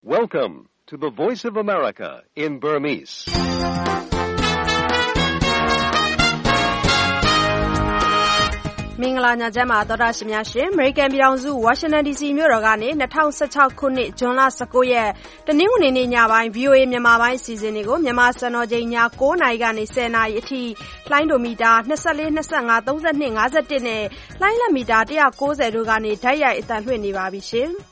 Welcome to the Voice of America in Burmese. ။မင်္ဂလာညချမ်းပါသောတာရှင်များရှင်။ American ပြည်ထောင်စု Washington DC မြို့တော်ကနေ2016ခုနှစ်ဇွန်လ19ရက်တနင်္ဂနွေနေ့ညပိုင်း VOA မြန်မာပိုင်းအစီအစဉ်တွေကိုမြန်မာစံတော်ချိန်ည9:00နာရီကနေ10:00နာရီအထိလိုင်းဒိုမီတာ24 25 32 51နဲ့လိုင်းလက်မီတာ190တို့ကနေဓာတ်ရိုက်အသံလွှင့်နေပါပြီရှင်။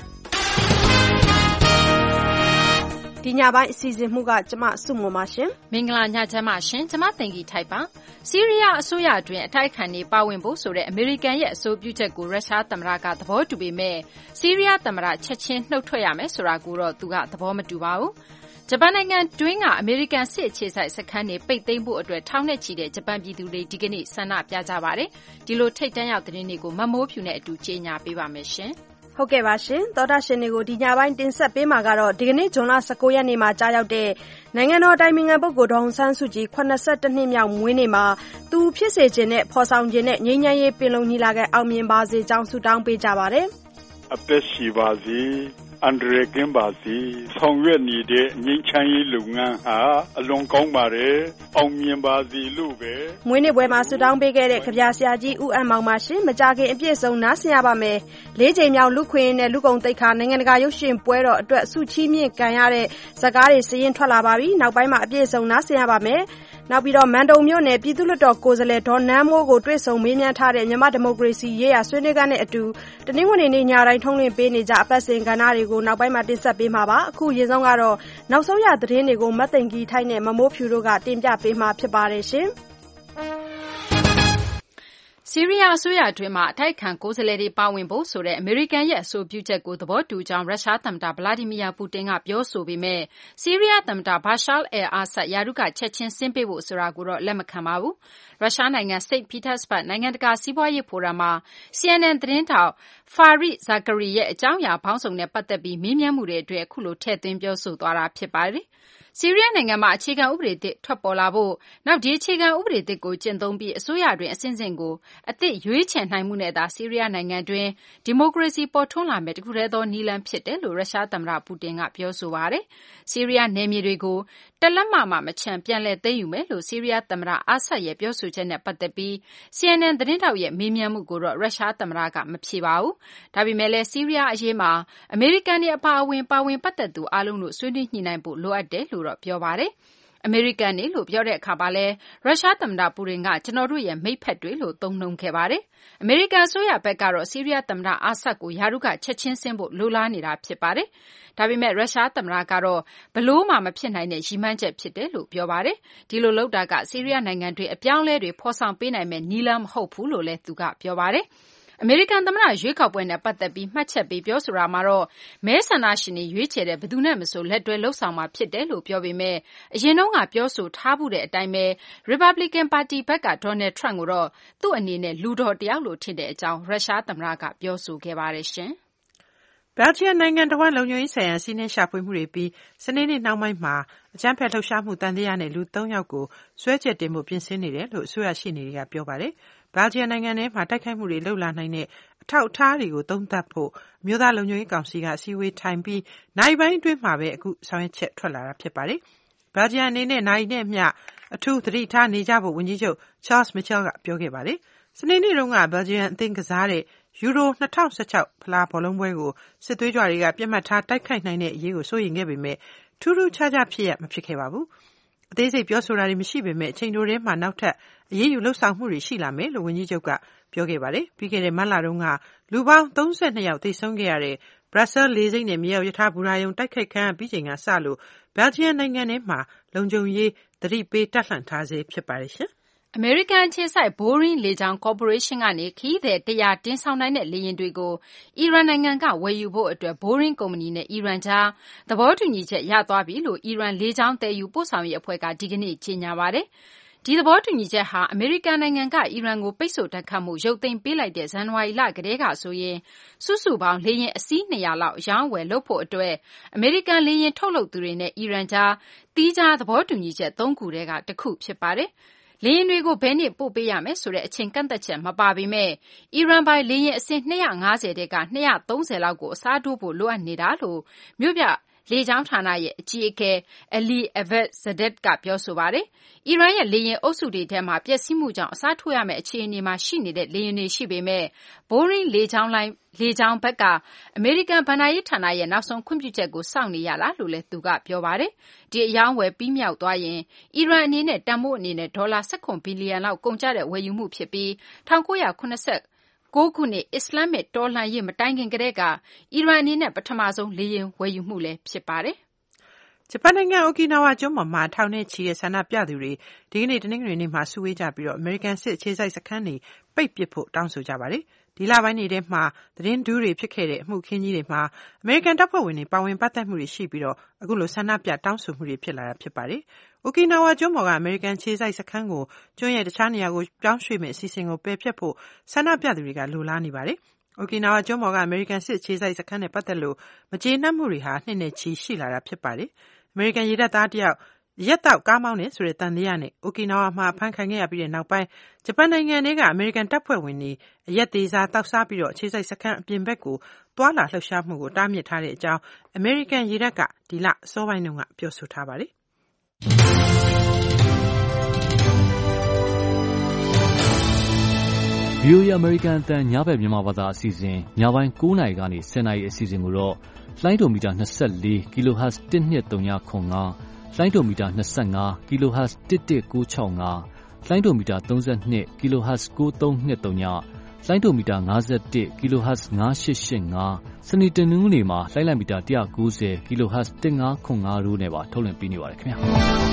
ဒီညပိုင်းအစီအစဉ်မှုကကျမစုမွန်ပါရှင်မင်္ဂလာညချမ်းပါရှင်ကျမတင်ကြီးထိုက်ပါဆီးရီးယားအစိုးရအတွင်းအတိုက်အခံတွေပါဝင်ဖို့ဆိုတဲ့အမေရိကန်ရဲ့အဆိုပြုချက်ကိုရုရှားသမ္မတကသဘောတူပေမဲ့ဆီးရီးယားသမ္မတချက်ချင်းနှုတ်ထွက်ရမယ်ဆိုတာကိုတော့သူကသဘောမတူပါဘူးဂျပန်နိုင်ငံတွင်းကအမေရိကန်စစ်အခြေစိုက်စခန်းတွေပိတ်သိမ်းဖို့အတွက်ထောင်နဲ့ချီတဲ့ဂျပန်ပြည်သူတွေဒီကနေ့ဆန္ဒပြကြပါတယ်ဒီလိုထိတ်တန့်ရောက်တဲ့သတင်းတွေကိုမမိုးဖြူနဲ့အတူကြေညာပေးပါမယ်ရှင်ဟုတ်ကဲ့ပါရှင်သောတာရှင်တွေကိုဒီညပိုင်းတင်ဆက်ပေးမှာကတော့ဒီကနေ့ဇွန်လ19ရက်နေ့မှာကြာရောက်တဲ့နိုင်ငံတော်တိုင်ပင်ခံပုဂ္ဂိုလ်ဒေါ်အောင်ဆန်းစုကြည်82နှစ်မြောက်မွေးနေ့မှာသူဖြစ်စေခြင်းနဲ့ဖော်ဆောင်ခြင်းနဲ့ငြိမ်းချမ်းရေးပင်လုံညီလာခံအောင်မြင်ပါစေကြောင်းဆုတောင်းပေးကြပါတယ်အသက်ရှိပါစေအန္တရာယ်ကင်းပါစေဆောင်ရွက်နေတဲ့ငြိမ်းချမ်းရေးလုပ်ငန်းဟာအလွန်ကောင်းပါတယ်အောင်မြင်ပါစေလို့ပဲမွေးနေ့ပွဲမှာဆုတောင်းပေးခဲ့တဲ့ကြပြဆရာကြီးဦးအန်မောင်ပါရှင်မကြခင်အပြည့်စုံနားဆင်ရပါမယ်၄ချိန်မြောက်လူခွင့်နဲ့လူကုန်သိက္ခာနိုင်ငံတကာရုပ်ရှင်ပွဲတော်အတွက်ဆုချီးမြှင့်ခံရတဲ့ဇာတ်ကားတွေစရင်ထွက်လာပါပြီနောက်ပိုင်းမှာအပြည့်စုံနားဆင်ရပါမယ်နောက်ပြီးတော့မန်တုံမြို့နယ်ပြည်သူ့လွှတ်တော်ကိုယ်စားလှယ်ဒေါ်နန်းမိုးကိုတွေ့ဆုံမေးမြန်းထားတဲ့မြန်မာဒီမိုကရေစီရေးရာဆွေးနွေးခန်းနဲ့အတူတနင်္ဂနွေနေ့ညတိုင်းထုံးလင်းပေးနေကြအပတ်စဉ်ကဏ္ဍတွေကိုနောက်ပိုင်းမှာတင်ဆက်ပေးမှာပါအခုရေဆုံးကတော့နောက်ဆုံးရသတင်းတွေကိုမသိင်ကြီးထိုက်နဲ့မမိုးဖြူတို့ကတင်ပြပေးမှာဖြစ်ပါတယ်ရှင်ဆီးရီးယားအစိုးရအတွင်းမှာအတိုက်အခံကိုယ်စားလှယ်တွေပါဝင်ဖို့ဆိုတဲ့အမေရိကန်ရဲ့အဆိုပြုချက်ကိုသဘောတူကြောင်းရုရှားသမ္မတဗလာဒီမီယာပူတင်ကပြောဆိုပေမဲ့ဆီးရီးယားသမ္မတဘာရှာအယ်အာဆတ်ယာရုကချက်ချင်းဆင်းပေးဖို့ဆိုတာကိုတော့လက်မခံပါဘူးရုရှားနိုင်ငံစိန့်ပီတာစဘတ်နိုင်ငံတကာစီးပွားရေးဖိုရမ်မှာ CNN သတင်းထောက်ဖာရစ်ဇာဂရီရဲ့အကြောင်းအရာပေါင်းစုံနဲ့ပတ်သက်ပြီးမေးမြန်းမှုတွေအတွက်အခုလိုထည့်သွင်းပြောဆိုသွားတာဖြစ်ပါတယ်ဆီးရီးယားနိုင်ငံမှာအခြေခံဥပဒေသစ်ထွက်ပေါ်လာဖို့နောက်ဒီအခြေခံဥပဒေသစ်ကိုကျင့်သုံးပြီးအစိုးရတွင်အစဉ်စဉ်ကိုအသစ်ရွေးချယ်နိုင်မှုနဲ့သာဆီးရီးယားနိုင်ငံတွင်ဒီမိုကရေစီပေါ်ထွန်းလာမယ့်တခုတည်းသောနည်းလမ်းဖြစ်တယ်လို့ရုရှားသမ္မတပူတင်ကပြောဆိုပါတယ်ဆီးရီးယားနယ်မြေတွေကိုတလက်မမချန်ပြန်လည်သိမ်းယူမယ်လို့ဆီးရီးယားသမ္မတအာဆတ်ရဲ့ပြောဆိုချက်နဲ့ပတ်သက်ပြီး CNN သတင်းထောက်ရဲ့မေးမြန်းမှုကိုတော့ရုရှားသမ္မတကမဖြေပါဘူးဒါပေမဲ့လည်းဆီးရီးယားအရေးမှာအမေရိကန်တွေအပါအဝင်ပါဝင်ပတ်သက်သူအားလုံးတို့ဆွေးနွေးညှိနှိုင်းဖို့လိုအပ်တယ်လို့တော့ပြောပါတယ်အမေရိကန်တွေလို့ပြောတဲ့အခါမှာလဲရုရှားသမ္မတပူတင်ကကျွန်တော်တို့ရဲ့မိတ်ဖက်တွေလို့သုံးနှုန်းခဲ့ပါတယ်အမေရိကန်အစိုးရဘက်ကတော့ဆီးရီးယားသမ္မတအာဆတ်ကိုယာရုကချက်ချင်းဆင်းဖို့လိုလားနေတာဖြစ်ပါတယ်ဒါပေမဲ့ရုရှားသမ္မတကတော့ဘလို့မှမဖြစ်နိုင်တဲ့ရည်မှန်းချက်ဖြစ်တယ်လို့ပြောပါတယ်ဒီလိုလုပ်တာကဆီးရီးယားနိုင်ငံတွေအပြောင်းလဲတွေဖော်ဆောင်ပေးနိုင်မဲ့နီလန်းမဟုတ်ဘူးလို့လဲသူကပြောပါတယ်အမေရိကန်သမ္မတရွေးကောက်ပွဲနဲ့ပတ်သက်ပြီးမှတ်ချက်ပေးပြောဆိုတာမှာတော့မဲဆန္ဒရှင်တွေရွေးချယ်တဲ့ဘယ်သူနဲ့မဆိုလက်တွဲလှုပ်ဆောင်မှာဖြစ်တယ်လို့ပြောပေမဲ့အရင်တုန်းကပြောဆိုထားမှုတဲ့အတိုင်းပဲ Republican Party ဘက်က Donald Trump ကိုတော့သူ့အနေနဲ့လူတော်တယောက်လို့ထင်တဲ့အကြောင်းရုရှားသမ္မတကပြောဆိုခဲ့ပါတယ်ရှင်။ဘယ်လ်ဂျီယံနိုင်ငံတဝန်းလုံခြုံရေးဆိုင်ရာစီးနင်းရှာဖွေမှုတွေပြီးစနေနေ့နှောင်းပိုင်းမှာအကြမ်းဖက်လှုပ်ရှားမှုတန်တရားနဲ့လူ3ယောက်ကိုဆွဲချက်တင်မှုပြင်ဆင်နေတယ်လို့အစိုးရရှေ့နေတွေကပြောပါတယ်။ဘယ်လ်ဂျီယံနိုင်ငံထဲမှာတိုက်ခိုက်မှုတွေလုပ်လာနိုင်တဲ့အထောက်အထားတွေကိုသုံးသပ်ဖို့အမျိုးသားလုံခြုံရေးကောင်စီကအစည်းအဝေးထိုင်ပြီးနိုင်ပိုင်းအတွင်းမှာပဲအခုဆောင်ရွက်ချက်ထွက်လာတာဖြစ်ပါတယ်။ဘယ်လ်ဂျီယံအနေနဲ့နိုင်နဲ့မျှအထူးသတိထားနေကြဖို့ဝန်ကြီးချုပ် Charles Michel ကပြောခဲ့ပါတယ်။စနေနေ့တုန်းကဘယ်လ်ဂျီယံအသင်းကစားတဲ့ယူရို2016ဖလားဘောလုံးပွဲကိုစစ်သွေးကြွတွေကပြစ်မှတ်ထားတိုက်ခိုက်နိုင်တဲ့အရေးကိုစိုးရိမ်ခဲ့ပေမဲ့ထူးထူးခြားခြားဖြစ်ရမဖြစ်ခဲ့ပါဘူး။အသေးစိတ်ပြောဆိုတာတွေမရှိပေမဲ့အချိန်တိုထဲမှာနောက်ထပ်အရေးယူလှုပ်ဆောင်မှုတွေရှိလာမယ်လို့ဝန်ကြီးချုပ်ကပြောခဲ့ပါတယ်။ပြီးခဲ့တဲ့မတ်လတုန်းကလူပေါင်း32ယောက်သေဆုံးခဲ့ရတဲ့ဘရပ်ဆဲလ်လေဆိပ်နဲ့မြေအောက်ရထားဘူရာရုံတိုက်ခိုက်ခံရပြီးချိန်ကစလို့ဘယ်လ်ဂျီယံနိုင်ငံထဲမှာလုံခြုံရေးသတိပေးတပ်လှန့်ထားစေဖြစ်ပါတယ်ရှင်။အမေရိကန်အခြေစိုက် Boeing လေကြောင်းကော်ပိုရေးရှင်းကနေခရီးသည်100တင်ဆောင်နိုင်တဲ့လေယာဉ်တွေကိုအီရန်နိုင်ငံကဝယ်ယူဖို့အတွက် Boeing ကုမ္ပဏီနဲ့အီရန်ကြားသဘောတူညီချက်ရသွားပြီလို့အီရန်လေကြောင်းသယ်ယူပို့ဆောင်ရေးအဖွဲ့ကဒီကနေ့ကြေညာပါတယ်။ဒီသဘောတူညီချက်ဟာအမေရိကန်နိုင်ငံကအီရန်ကိုပိတ်ဆို့ဒဏ်ခတ်မှုရုပ်သိမ်းပေးလိုက်တဲ့ဇန်နဝါရီလကတည်းကဆိုရင်စုစုပေါင်းလေယာဉ်အစီး200လောက်အရောင်းအဝယ်လုပ်ဖို့အတွက်အမေရိကန်လေယာဉ်ထုတ်လုပ်သူတွေနဲ့အီရန်ကြားသီးခြားသဘောတူညီချက်3ခုတည်းကတစ်ခုဖြစ်ပါတယ်။လေယာဉ်တွေကိုဘယ်နှစ်ပို့ပေးရမယ်ဆိုတဲ့အချိန်ကန့်သတ်ချက်မပါပေမဲ့အီရန်ပိုင်လေယာဉ်အစင်း250တဲက230လောက်ကိုအစားထိုးဖို့လိုအပ်နေတာလို့မြို့ပြလေကြောင်းဌာနရဲ့အကြီးအကဲ Ali Abed Zadeh ကပြောဆိုပါတယ်။အီရန်ရဲ့လေယာဉ်အုပ်စုတွေထဲမှာပျက်စီးမှုကြောင့်အစားထိုးရမယ့်အခြေအနေမှာရှိနေတဲ့လေယာဉ်တွေရှိပေမဲ့ Boeing လေကြောင်းဘက်ကအမေရိကန်ဘဏ္ဍာရေးဌာနရဲ့နောက်ဆုံးခွင့်ပြုချက်ကိုစောင့်နေရလားလို့လည်းသူကပြောပါတယ်။ဒီအယောင်းဝယ်ပြီးမြောက်သွားရင်အီရန်အနေနဲ့တန်ဖိုးအနေနဲ့ဒေါ်လာ19ဘီလီယံလောက်ကုန်ကျတဲ့ဝယ်ယူမှုဖြစ်ပြီး1989 ခုနှစ်အစ္စလာမစ်တော်လှန်ရေးမတိုင်ခင်ကတည်းကအီရန်အနေနဲ့ပထမဆုံးလေယာဉ်ဝယ်ယူမှုလည်းဖြစ်ပါတယ်။ဂျပန်နိုင်ငံအိုကီနာဝါကျွန်းပေါ်မှာထောင်နဲ့ချီတဲ့ဆန္ဒပြသူတွေဒီကနေ့တနင်္ဂနွေနေ့မှာစုဝေးကြပြီးအမေရိကန်စစ်အခြေစိုက်စခန်းတွေပိတ်ပစ်ဖို့တောင်းဆိုကြပါတယ်။ဒီလပိုင်းတွေထဲမှာသတင်းဒူးတွေဖြစ်ခဲ့တဲ့အမှုအခင်းကြီးတွေမှာအမေရိကန်တပ်ဖွဲ့ဝင်တွေပါဝင်ပတ်သက်မှုတွေရှိပြီးအခုလိုဆန္ဒပြတောင်းဆိုမှုတွေဖြစ်လာတာဖြစ်ပါတယ်။အိုကီနာဝါကျွန်းပေါ်ကအမေရိကန်အခြေစိုက်စခန်းကိုကျွန်းရဲ့တခြားနေရာကိုပြောင်းရွှေ့မယ့်အစီအစဉ်ကိုပယ်ဖျက်ဖို့ဆန္ဒပြသူတွေကလိုလားနေပါတယ်။အိုကီနာဝါကျွန်းပေါ်ကအမေရိကန်စစ်အခြေစိုက်စခန်းနဲ့ပတ်သက်လို့မကျေနပ်မှုတွေဟာနှစ်နဲ့ချီရှိလာတာဖြစ်ပါတယ်။အမေရိကန်ရေတပ်သားတယောက်ရက်တောက်ကားမောင်းနေဆိုတဲ့တန်တရားနဲ့အိုကီနာဝါမှာဖမ်းခံခဲ့ရပြီးတဲ့နောက်ပိုင်းဂျပန်နိုင်ငံထဲကအမေရိကန်တပ်ဖွဲ့ဝင်တွေအရက်သေးစားတောက်စားပြီးအခြေစိုက်စခန်းအပြင်ဘက်ကိုသွားလာလှုပ်ရှားမှုကိုတားမြစ်ထားတဲ့အကြောင်းအမေရိကန်ရေတပ်ကဒီလအစောပိုင်းတုန်းကပြောဆိုထားပါတယ်။ VOA American အသံညဘက်မြန်မာဘာသာအစီအစဉ်ညပိုင်း9:00 နာရီကနေ10:00 နာရီအစီအစဉ်ကိုတော့လိုင်းဒိုမီတာ24 kHz 12305လိုင်းဒိုမီတာ25 kHz 11965လိုင်းဒိုမီတာ32 kHz 9323လိုင်းဒိုမီတာ51 kHz 9885စနေတနင်္ဂနွေမှာလိုင်းလံမီတာ190 kHz 1505တို့နဲ့ပါထုတ်လွှင့်ပေးနေပါတယ်ခင်ဗျာ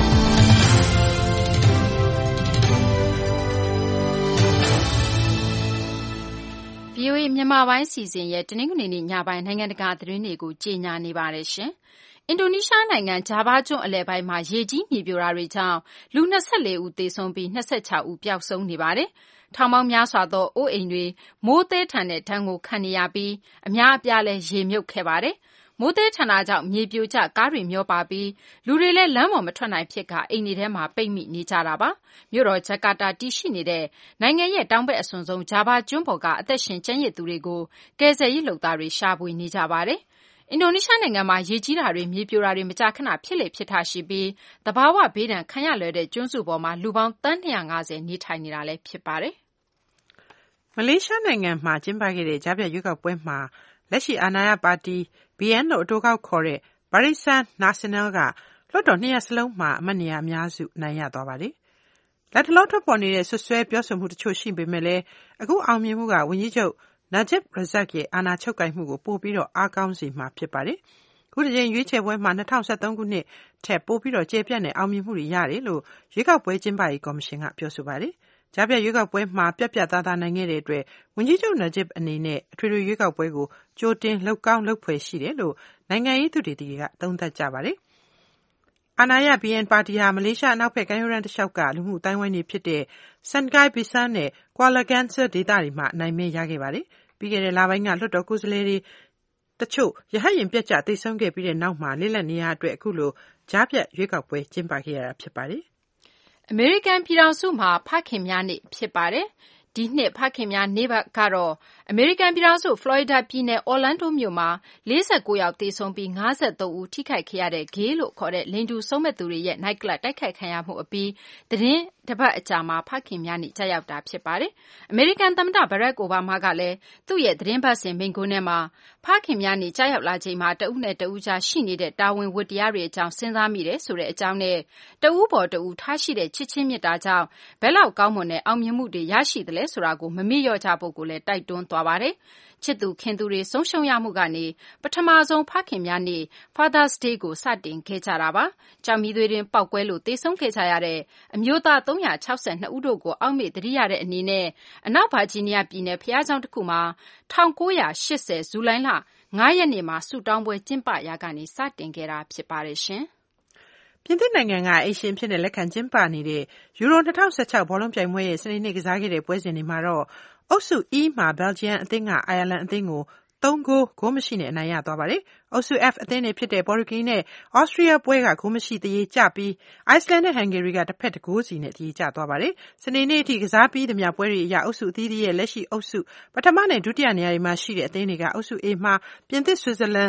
VOA မြန်မာပိုင်းစီစဉ်ရဲ့တနင်္ဂနွေနေ့ညပိုင်းနိုင်ငံတကာသတင်းတွေကိုကြီးညာနေပါတယ်ရှင်။အင်ဒိုနီးရှားနိုင်ငံဂျာဗားကျွန်းအလယ်ပိုင်းမှာရေကြီးမြေပြိုတာတွေကြောင့်လူ24ဦးသေဆုံးပြီး26ဦးပျောက်ဆုံးနေပါတယ်။ထောင်ပေါင်းများစွာသောအိုးအိမ်တွေမိုးသည်းထန်တဲ့ဒဏ်ကိုခံနေရပြီးအများအပြားလည်းရေမြုပ်ခဲ့ပါတယ်။မိုးသည်းထန်တာကြောင့်မြေပြိုကျကားတွေမျောပါပြီးလူတွေလည်းလမ်းပေါ်မထွက်နိုင်ဖြစ်ကာအိမ်တွေထဲမှာပိတ်မိနေကြတာပါ။မြို့တော်ဂျကာတာတည်ရှိနေတဲ့နိုင်ငံရဲ့တောင်ဘက်အစွန်ဆုံးဂျာဗာကျွန်းပေါ်ကအသက်ရှင်ကျန်ရစ်သူတွေကိုကယ်ဆယ်ရေးလုပ်သားတွေရှာဖွေနေကြပါတယ်။အင်ဒိုနီးရှားနိုင်ငံမှာရေကြီးတာတွေမြေပြိုတာတွေမကြာခဏဖြစ်လေဖြစ်ထရှိပြီးသဘာဝဘေးဒဏ်ခံရလွယ်တဲ့ကျွန်းစုပေါ်မှာလူပေါင်းသန်း250နေထိုင်နေတာလည်းဖြစ်ပါတယ်။မလေးရှားနိုင်ငံမှာကျင်းပခဲ့တဲ့ကြားဖြတ်ရွေးကောက်ပွဲမှာလက်ရှိအာဏာရပါတီ BN လို့အတိုကောက်ခေါ်တဲ့ Barisan Nasional ကလွှတ်တော်2ရပ်စလုံးမှာအမတ်နေရာအများစုနိုင်ရသွားပါတယ်။လက်တလောထွက်ပေါ်နေတဲ့ဆွဆွဲပြောဆိုမှုတချို့ရှိပေမဲ့လည်းအခုအောင်မြင်မှုကဝန်ကြီးချုပ်Najib Razak ရဲ့အာဏာချုပ်ကိုင်မှုကိုပိုပြီးအားကောင်းစေမှာဖြစ်ပါတယ်။ခုတစ်ကြိမ်ရွေးချယ်ပွဲမှာ2013ခုနှစ်ထက်ပိုပြီးကျေပြန့်တဲ့အောင်မြင်မှုတွေရတယ်လို့ရွေးကောက်ပွဲကျင်းပရေးကော်မရှင်ကပြောဆိုပါတယ်။ကြားဖြတ်ရွေးကောက်ပွဲမှာပြတ်ပြတ်သားသားနိုင်ခဲ့တဲ့အတွက်ဝန်ကြီးချုပ်Najibအနေနဲ့အထွေထွေရွေးကောက်ပွဲကိုကြိုတင်လုပ်ကောင်းလုပ်ဖွယ်ရှိတယ်လို့နိုင်ငံရေးသုတေသီတွေကသုံးသပ်ကြပါတယ်။အာဏာရ BN ပါတီဟာမလေးရှားအနောက်ဘက်ကမ်းရိုးတန်းတစ်လျှောက်ကလူမှုအတိုင်းဝိုင်းတွေဖြစ်တဲ့ Sungai Bisaan နဲ့ Kuala Kangsar ဒေသတွေမှာအနိုင်မဲရခဲ့ပါတယ်။ပြီးခဲ့တဲ့လပိုင်းကလွှတ်တော်ကိုယ်စားလှယ်တွေတချို့ရဟတ်ယာဉ်ပျက်ကျသေဆုံးခဲ့ပြီးတဲ့နောက်မှာလစ်လပ်နေရအတွက်အခုလိုကြားဖြတ်ရွေးကောက်ပွဲကျင်းပခဲ့ရတာဖြစ်ပါတယ်။အမေရိကန်ပြည်ထောင်စုမှာဖခင်များနေ့ဖြစ်ပါတယ်။ဒီနှစ်ဖခင်များနေ့ကတော့အမေရိကန်ပြည်ထောင်စုဖလော်ရီဒါပြည်နယ်အော်လန်ဒိုမြို့မှာ49ယောက်သေဆုံးပြီး53ဦးထိခိုက်ခဲ့ရတဲ့ဂေးလို့ခေါ်တဲ့လိင်တူဆုံးမဲ့သူတွေရဲ့နိုင်ကလပ်တိုက်ခိုက်ခံရမှုအပြီးသတင်းတစ်ပတ်အကြာမှာဖခင်များနေ့ကျရောက်တာဖြစ်ပါတယ်။အမေရိကန်သမ္မတဘရက်အိုဘားမားကလည်းသူ့ရဲ့သတင်းပတ်စဉ်မိန့်ခွန်းထဲမှာဖခင်များနေ့ကျရောက်လာချိန်မှာတဦးနဲ့တဦးကြားရှိနေတဲ့တာဝန်ဝတ္တရားတွေအကြောင်းစဉ်းစားမိတယ်ဆိုတဲ့အကြောင်းနဲ့တဦးပေါ်တဦးထားရှိတဲ့ချစ်ချင်းမြတ်တာကြောင့်ဘယ်လောက်ကောင်းမွန်တဲ့အောင်မြင်မှုတွေရရှိသလဲဆိုတာကိုမမေ့လျော့ကြဖို့ကိုလည်းတိုက်တွန်းသွားပါတယ်။ချစ်သူခင်သူတွေဆုံးရှုံးရမှုကနေပထမဆုံးဖခင်များနေ့ Father's Day ကိုစတင်ခဲ့ကြတာပါ။ကြောင်မီးသွေးတွင်ပောက်ကွဲလို့သေဆုံးခဲ့ကြရတဲ့အမျိုးသား362ဦးတို့ကိုအောက်မေ့သတိရတဲ့အနေနဲ့အနောက်ဗာဂျီးနီးယားပြည်နယ်ဘုရားကျောင်းတစ်ခုမှာ1980ဇူလိုင်လ9ရက်နေ့မှာဆုတောင်းပွဲကျင်းပရာကနေစတင်ခဲ့တာဖြစ်ပါတယ်ရှင်။ပြင်သစ်နိုင်ငံကအိမ်ရှင်ဖြစ်တဲ့လက်ခံကျင်းပနေတဲ့ယူရို2016ဘောလုံးပြိုင်ပွဲရဲ့စနေနေ့ကစားခဲ့တဲ့ပွဲစဉ်တွေမှာတော့အုပ်စု E မှာဘယ်လ်ဂျီယံအသင်းကအိုင်ယာလန်အသင်းကို3ဂိုးမရှိနဲ့အနိုင်ရသွားပါတယ်။အုပ်စု F အသင်းတွေဖြစ်တဲ့ပေါ်တူဂီနဲ့ဩစတြီးယားပွဲကဂိုးမရှိသရေကျပြီးအိုက်စလန်နဲ့ဟန်ဂေရီကတစ်ဖက်တစ်ဂိုးစီနဲ့သရေကျသွားပါတယ်။စနေနေ့အထိကစားပြီးသမျှပွဲတွေအရအုပ်စုအသီးသီးရဲ့လက်ရှိအုပ်စုပထမနဲ့ဒုတိယနေရာတွေမှာရှိတဲ့အသင်းတွေကအုပ်စု A မှာပြင်သစ်၊ဆွစ်ဇာလန်၊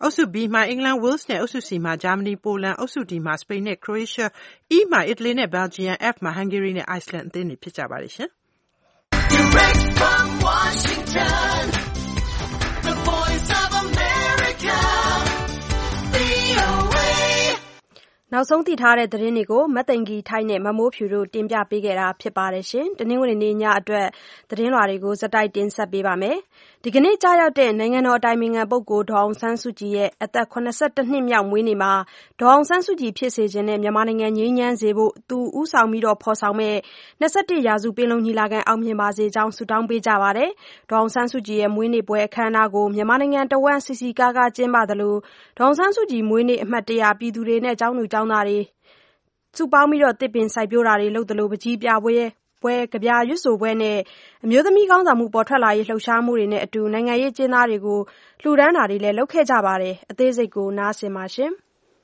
အုပ်စု B မှာအင်္ဂလန် Wales နဲ့အုပ်စု C မှာဂျာမနီ ပိုလန်အုပ်စု D မှာစပိန်နဲ့ခရိုအေးရှား E မှာအီတလီနဲ့ဘယ်လ်ဂျီယံ F မှာဟန်ဂေရီနဲ့အိုက်စလန်အသင်းတွေဖြစ်ကြပါတယ်ရှင် Direct from Washington The Voice of America VOA နောက်ဆုံးသိထားတဲ့သတင်းတွေကိုမသိင်္ဂီထိုက်နဲ့မမိုးဖြူတို့တင်ပြပေးခဲ့တာဖြစ်ပါတယ်ရှင်တနင်္ဂနွေနေ့ညအတွက်သတင်းလွှာတွေကိုဇက်တိုက်တင်ဆက်ပေးပါမယ်ဒီကနေ့ကြာရောက်တဲ့နိုင်ငံတော်အတိုင်ပင်ခံပုဂ္ဂိုလ်ဒေါ်အောင်ဆန်းစုကြည်ရဲ့အသက်82နှစ်မြောက်မွေးနေ့မှာဒေါ်အောင်ဆန်းစုကြည်ဖြစ်စေခြင်းနဲ့မြန်မာနိုင်ငံငြိမ်းချမ်းစေဖို့သူဦးဆောင်ပြီးဖော်ဆောင်မဲ့21ရာစုပင်လုံညီလာခံအောင်မြင်ပါစေကြောင်းဆုတောင်းပေးကြပါတယ်ဒေါ်အောင်ဆန်းစုကြည်ရဲ့မွေးနေ့ပွဲအခမ်းအနားကိုမြန်မာနိုင်ငံတဝန်းစီစီကားကားကျင်းပသလိုဒေါ်အောင်ဆန်းစုကြည်မွေးနေ့အမှတ်တရပြည်သူတွေနဲ့ကျောင်းသူကျောင်းသားတွေစုပေါင်းပြီးတစ်ပင်စိုက်ပျိုးတာတွေလုပ်သလိုပကြီးပြပွဲကဗျာရွတ်ဆိုပွဲနဲ့အမျိုးသမီးခေါင်းဆောင်မှုပေါ်ထွက်လာရေးလှုပ်ရှားမှုတွေနဲ့အတူနိုင်ငံရေးကျင်းသားတွေကိုလှူဒန်းတာတွေလည်းလုပ်ခဲ့ကြပါတယ်အသေးစိတ်ကိုနားဆင်ပါရှင်